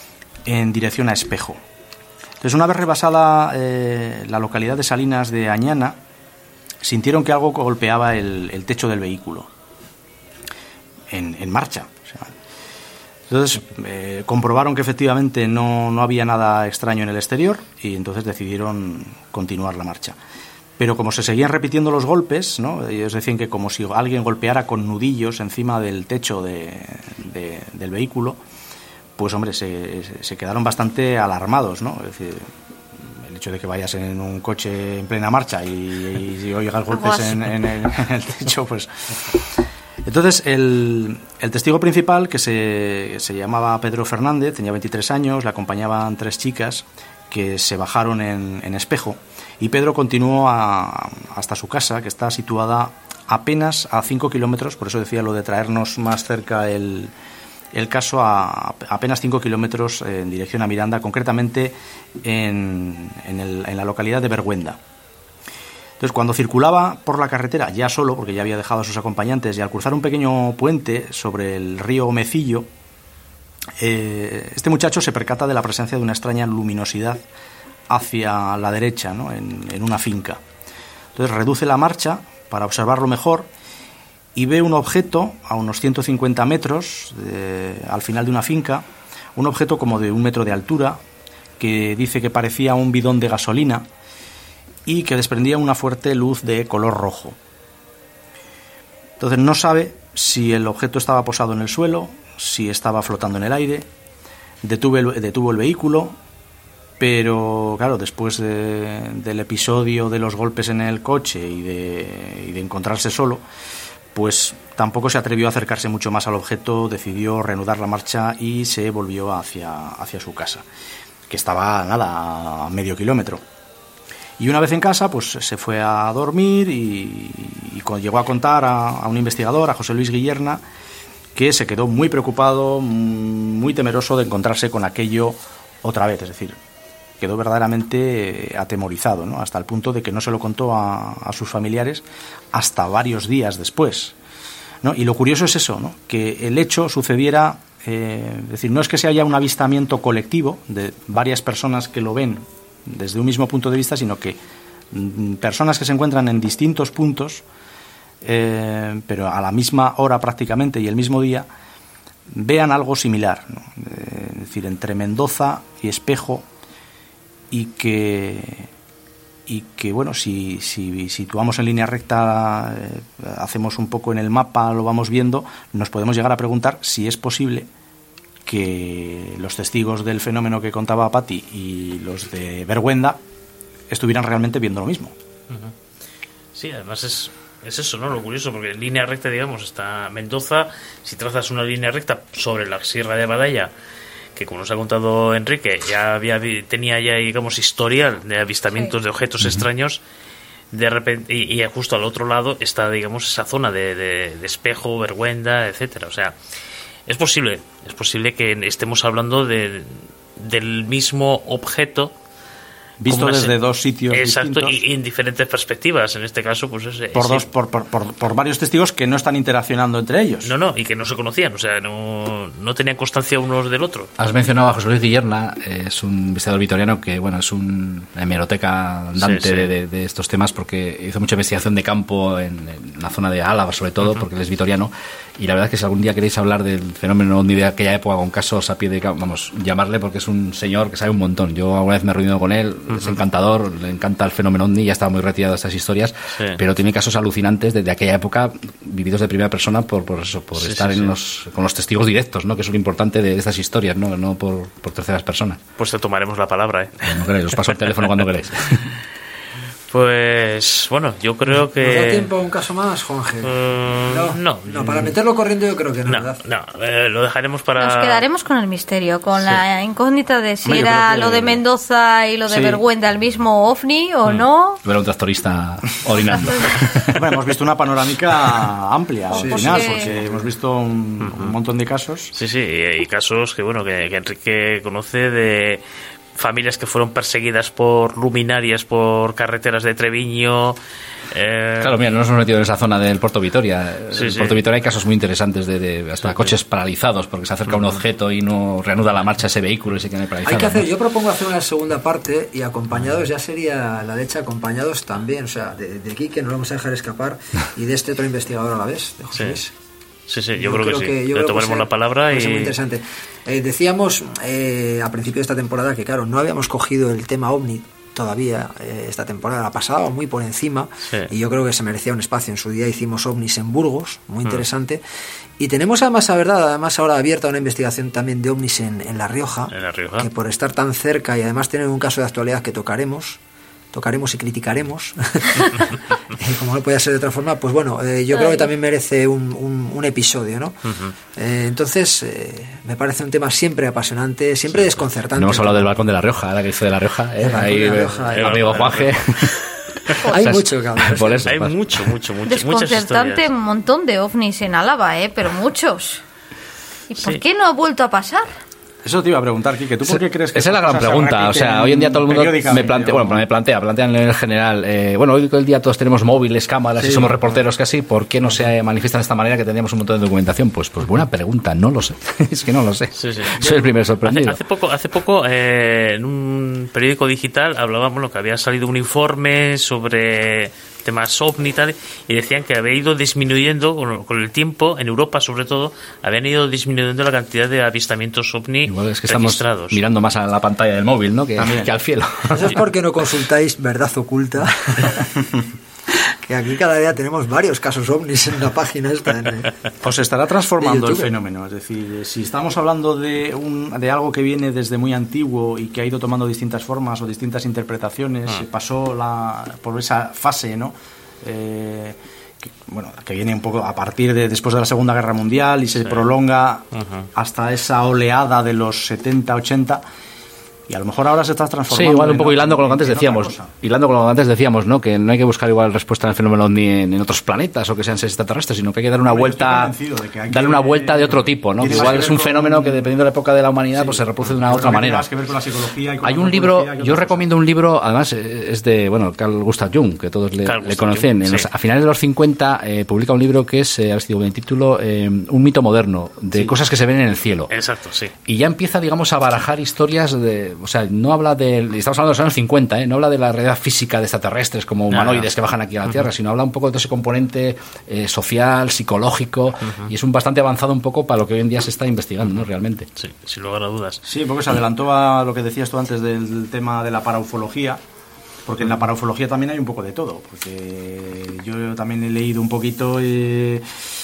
en dirección a Espejo. Entonces, una vez rebasada eh, la localidad de Salinas de Añana, sintieron que algo golpeaba el, el techo del vehículo en, en marcha. O sea, entonces eh, comprobaron que efectivamente no, no había nada extraño en el exterior y entonces decidieron continuar la marcha. Pero como se seguían repitiendo los golpes, ¿no? Ellos decían que como si alguien golpeara con nudillos encima del techo de, de, del vehículo, pues hombre, se, se quedaron bastante alarmados, ¿no? Es decir, el hecho de que vayas en un coche en plena marcha y, y, y oigas golpes en, en, el, en el techo, pues... Entonces, el, el testigo principal, que se, se llamaba Pedro Fernández, tenía veintitrés años, le acompañaban tres chicas que se bajaron en, en Espejo, y Pedro continuó a, hasta su casa, que está situada apenas a cinco kilómetros, por eso decía lo de traernos más cerca el, el caso, a, a apenas cinco kilómetros en dirección a Miranda, concretamente en, en, el, en la localidad de Berguenda. Entonces, cuando circulaba por la carretera, ya solo, porque ya había dejado a sus acompañantes, y al cruzar un pequeño puente sobre el río Mecillo, eh, este muchacho se percata de la presencia de una extraña luminosidad hacia la derecha, ¿no? en, en una finca. Entonces reduce la marcha para observarlo mejor y ve un objeto a unos ciento cincuenta metros de, al final de una finca, un objeto como de un metro de altura, que dice que parecía un bidón de gasolina y que desprendía una fuerte luz de color rojo. Entonces no sabe si el objeto estaba posado en el suelo, si estaba flotando en el aire. Detuvo el, detuvo el vehículo, pero claro, después de, del episodio de los golpes en el coche y de, y de encontrarse solo, pues tampoco se atrevió a acercarse mucho más al objeto, decidió reanudar la marcha y se volvió hacia, hacia su casa, que estaba, nada, a medio kilómetro. Y una vez en casa, pues se fue a dormir y, y llegó a contar a, a un investigador, a José Luis Guillerna, que se quedó muy preocupado, muy temeroso de encontrarse con aquello otra vez. Es decir, quedó verdaderamente atemorizado, ¿no? Hasta el punto de que no se lo contó a, a sus familiares hasta varios días después, ¿no? Y lo curioso es eso, ¿no? Que el hecho sucediera, eh, es decir, no es que se haya un avistamiento colectivo de varias personas que lo ven desde un mismo punto de vista, sino que mm, personas que se encuentran en distintos puntos, eh, pero a la misma hora prácticamente y el mismo día, vean algo similar, ¿no? Eh, es decir, entre Mendoza y Espejo, y que y que bueno, si, si situamos en línea recta, eh, hacemos un poco en el mapa, lo vamos viendo, nos podemos llegar a preguntar si es posible que los testigos del fenómeno que contaba Patti y los de Berguenda estuvieran realmente viendo lo mismo. Uh-huh. Sí, además es, es eso, ¿no? Lo curioso, porque en línea recta, digamos, está Mendoza. Si trazas una línea recta sobre la Sierra de Badalla, que como nos ha contado Enrique, ya había tenía ya, digamos, historial de avistamientos, sí, de objetos uh-huh. extraños, de repente, y, y justo al otro lado está, digamos, esa zona de, de, de Espejo, Berguenda, etcétera. O sea, es posible, es posible que estemos hablando de, del mismo objeto visto desde se... dos sitios exacto, distintos. Y, y en diferentes perspectivas. En este caso, pues es, por es, dos, por, por, por, por varios testigos que no están interaccionando entre ellos. No, no, y que no se conocían, o sea, no, no tenían constancia unos del otro. Has mencionado a José Luis Guillerna, eh, es un investigador vitoriano que, bueno, es un, una hemeroteca andante sí, sí. De, de, de estos temas, porque hizo mucha investigación de campo en, en la zona de Álava, sobre todo, uh-huh. porque él es vitoriano. Y la verdad es que si algún día queréis hablar del fenómeno ovni de aquella época con casos a pie de campo, vamos, llamarle, porque es un señor que sabe un montón. Yo alguna vez me he reunido con él, uh-huh. es encantador, le encanta el fenómeno ovni, ya estaba muy retirado de estas historias, sí. pero tiene casos alucinantes desde aquella época, vividos de primera persona por, por eso, por sí, estar sí, en sí. Los, con los testigos directos, ¿no? Que es lo importante de estas historias, no, no por, por terceras personas. Pues te tomaremos la palabra, ¿eh? Bueno, queréis, os paso el teléfono cuando queréis. Pues bueno, yo creo que... ¿Nos da tiempo a un caso más, Juanje? Uh, no, no, no, para meterlo corriendo yo creo que no, no, ¿verdad? No, eh, lo dejaremos para... Nos quedaremos con el misterio, con sí. la incógnita de si Hombre, era que... lo de Mendoza y lo de sí. Berguenda el mismo ovni o mm. no. Era un tractorista orinando. Bueno, hemos visto una panorámica amplia sí. al final, Sí. porque hemos visto un, un montón de casos. Sí, sí, y, y casos que, bueno, que, que Enrique conoce de... familias que fueron perseguidas por luminarias por carreteras de Treviño. Eh... Claro, mira, no nos hemos metido en esa zona del Puerto Vitoria. Sí, en sí. Puerto Vitoria hay casos muy interesantes de, de hasta sí, coches sí. paralizados porque se acerca uh-huh. un objeto y no reanuda la marcha ese vehículo y se queda paralizado. Hay que hacer, ¿no? Yo propongo hacer una segunda parte y acompañados ya sería la leche, acompañados también, o sea, de, de Quique, no lo vamos a dejar escapar, y de este otro investigador a la vez, de José Luis. Sí. Sí, sí, yo, yo creo, creo que, que sí. Le tomaremos que la palabra y... Es muy interesante. Eh, decíamos eh, a principio de esta temporada que, claro, no habíamos cogido el tema ovni todavía eh, esta temporada. La pasaba muy por encima sí. y yo creo que se merecía un espacio. En su día hicimos ovnis en Burgos, muy interesante. Mm. Y tenemos además, la verdad, además ahora abierta una investigación también de ovnis en, en La Rioja. En La Rioja. Que por estar tan cerca y además tener un caso de actualidad que tocaremos, tocaremos y criticaremos. Y como no podía ser de otra forma, pues bueno, eh, yo creo que también merece un, un, un episodio, ¿no? Uh-huh. Eh, entonces, eh, me parece un tema siempre apasionante, siempre sí, desconcertante. No hemos hablado del balcón de La Rioja, ahora que hizo de La Rioja, ¿eh? Ahí, de La Rioja, el, el amigo Juanje. Hay o sea, mucho que hablar. Por eso, hay pasa. mucho, mucho, mucho. Desconcertante, un montón de ovnis en Álava, ¿eh? Pero muchos. ¿Y por sí. qué no ha vuelto a pasar? Eso te iba a preguntar, Quique, ¿tú por qué crees que esa es la gran pregunta? O sea, hoy en día todo el mundo me plantea, bueno, me plantea, plantean en general, eh, bueno, hoy todo el día todos tenemos móviles, cámaras sí, y somos reporteros casi, ¿por qué no se manifiestan de esta manera que tendríamos un montón de documentación? Pues, pues buena pregunta, no lo sé, es que no lo sé. Sí, sí. Soy el primer sorprendido. Hace, hace poco, hace poco eh, en un periódico digital hablábamos lo que había salido un informe sobre temas ovni y tal, y decían que había ido disminuyendo con, con el tiempo, en Europa sobre todo, habían ido disminuyendo la cantidad de avistamientos ovni Igual es que registrados. Estamos mirando más a la pantalla del móvil, ¿no? Que, que al cielo. Eso es porque no consultáis Verdad Oculta. Que aquí cada día tenemos varios casos ovnis en la página esta. En el, Os estará transformando el fenómeno. Es decir, si estamos hablando de, un, de algo que viene desde muy antiguo y que ha ido tomando distintas formas o distintas interpretaciones, ah. pasó la, por esa fase, ¿no? Eh, que, bueno, que viene un poco a partir de después de la Segunda Guerra Mundial y se sí. prolonga uh-huh. hasta esa oleada de los setenta, ochenta. Y a lo mejor ahora se está transformando. Sí, igual un poco hilando con lo que antes decíamos. Hilando con lo que antes decíamos, ¿no? Que no hay que buscar igual respuesta al fenómeno ovni en, en otros planetas o que sean seres extraterrestres, sino que hay que dar una Hombre, vuelta, que darle una vuelta de otro tipo, ¿no? Que igual es un fenómeno con... que dependiendo de la época de la humanidad, sí, pues se reproduce de una otra manera. Que ver con la psicología y con hay la un libro, yo recomiendo un libro, además es de, bueno, Carl Gustav Jung, que todos le, le conocen. Jung, sí. los, a finales de los cincuenta eh, publica un libro que es, eh, ahora sido el título, eh, Un mito moderno, de sí. cosas que se ven en el cielo. Exacto, sí. Y ya empieza, digamos, a barajar historias de, o sea, no habla de, estamos hablando de los años cincuenta, ¿eh? No habla de la realidad física de extraterrestres como humanoides no, no. que bajan aquí a la uh-huh. Tierra, sino habla un poco de todo ese componente eh, social, psicológico, uh-huh. y es un bastante avanzado un poco para lo que hoy en día se está investigando, ¿no? Realmente. Sí, sin lugar a dudas. Sí, porque se adelantó a lo que decías tú antes del tema de la paraufología, porque en la paraufología también hay un poco de todo, porque yo también he leído un poquito y...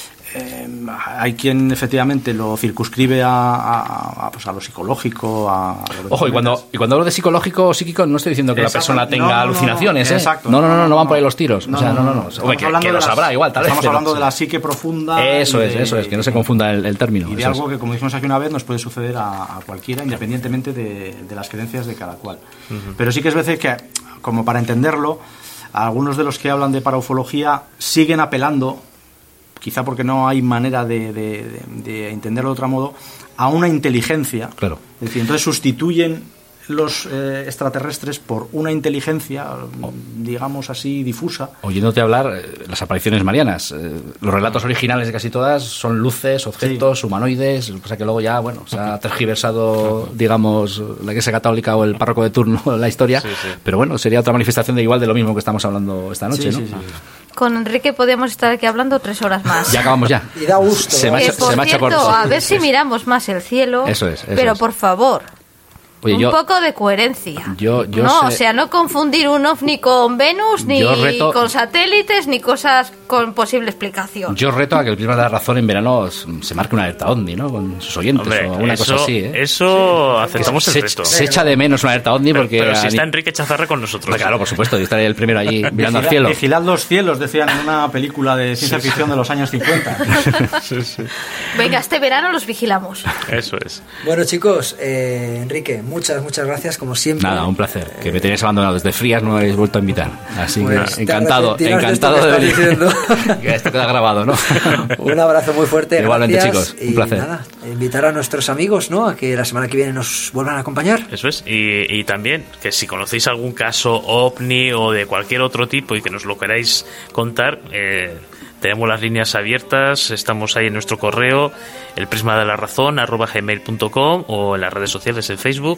Eh, hay quien efectivamente lo circunscribe a, a, a, pues a lo psicológico, a, a lo Ojo, y cuando, y cuando hablo de psicológico o psíquico no estoy diciendo que exacto. la persona tenga no, no, alucinaciones, no, ¿eh? Exacto, no, no, no, no, no van por ahí los tiros. No, o sea, no, no, no. Hombre, que, que lo sabrá las, igual, tal estamos vez. hablando pero, de la psique profunda. Eso de, es, eso es, que no se confunda el, el término. Y de algo es. que, como dijimos aquí una vez, nos puede suceder a, a cualquiera, independientemente de, de las creencias de cada cual. Uh-huh. Pero sí que es veces que, como para entenderlo, algunos de los que hablan de paraufología siguen apelando, quizá porque no hay manera de, de, de, de entenderlo de otro modo, a una inteligencia. Claro. Es decir, entonces sustituyen los eh, extraterrestres por una inteligencia, digamos así, difusa. Oyéndote hablar, eh, las apariciones marianas, eh, los relatos originales de casi todas son luces, objetos, sí. humanoides, lo que pasa que luego ya, bueno, se ha tergiversado, digamos, la Iglesia Católica o el párroco de turno la historia, sí, sí. pero bueno, sería otra manifestación de igual de lo mismo que estamos hablando esta noche, sí, ¿no? Sí, sí. Con Enrique podemos estar aquí hablando tres horas más. Ya acabamos ya. Y da gusto. Se me ha hecho, por se me ha hecho cierto, corto. A ver si miramos más el cielo. Eso es. Eso pero es. por favor, Oye, un yo, poco de coherencia. Yo, yo no, sé, o sea, no confundir un ovni con Venus, ni reto, con satélites, ni cosas con posible explicación. Yo reto a que el Prisma de la Razón en verano se marque una alerta ovni, ¿no? Con sus oyentes. Hombre, o una eso, cosa así, ¿eh? Eso aceptamos se, el reto. Se echa de menos una alerta ovni porque... Pero, pero si está Enrique Chazarra con nosotros. Pues claro, por supuesto, yo estaré el primero allí mirando Vigila, al cielo. Vigilad los cielos, decían en una película de ciencia sí, ficción sí. de los años cincuenta. sí, sí. Venga, este verano los vigilamos. Eso es. Bueno, chicos, eh, Enrique, muchas, muchas gracias, como siempre. Nada, un placer. Que me tenéis abandonado. Desde Frías no me habéis vuelto a invitar. Así pues que encantado, encantado de, de venir. Que esto queda grabado, ¿no? Un abrazo muy fuerte. Igualmente, gracias. chicos. Un placer. Y nada, invitar a nuestros amigos, ¿no? A que la semana que viene nos vuelvan a acompañar. Eso es. Y, y también que si conocéis algún caso ovni o de cualquier otro tipo y que nos lo queráis contar, eh, tenemos las líneas abiertas, estamos ahí en nuestro correo, el prisma de la razón arroba gmail punto com o en las redes sociales, en Facebook,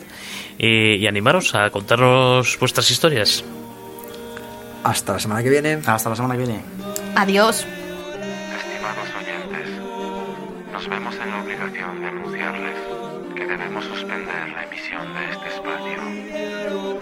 y, y animaros a contarnos vuestras historias. Hasta la semana que viene. Hasta la semana que viene. Adiós. Estimados oyentes, nos vemos en la obligación de anunciarles que debemos suspender la emisión de este espacio.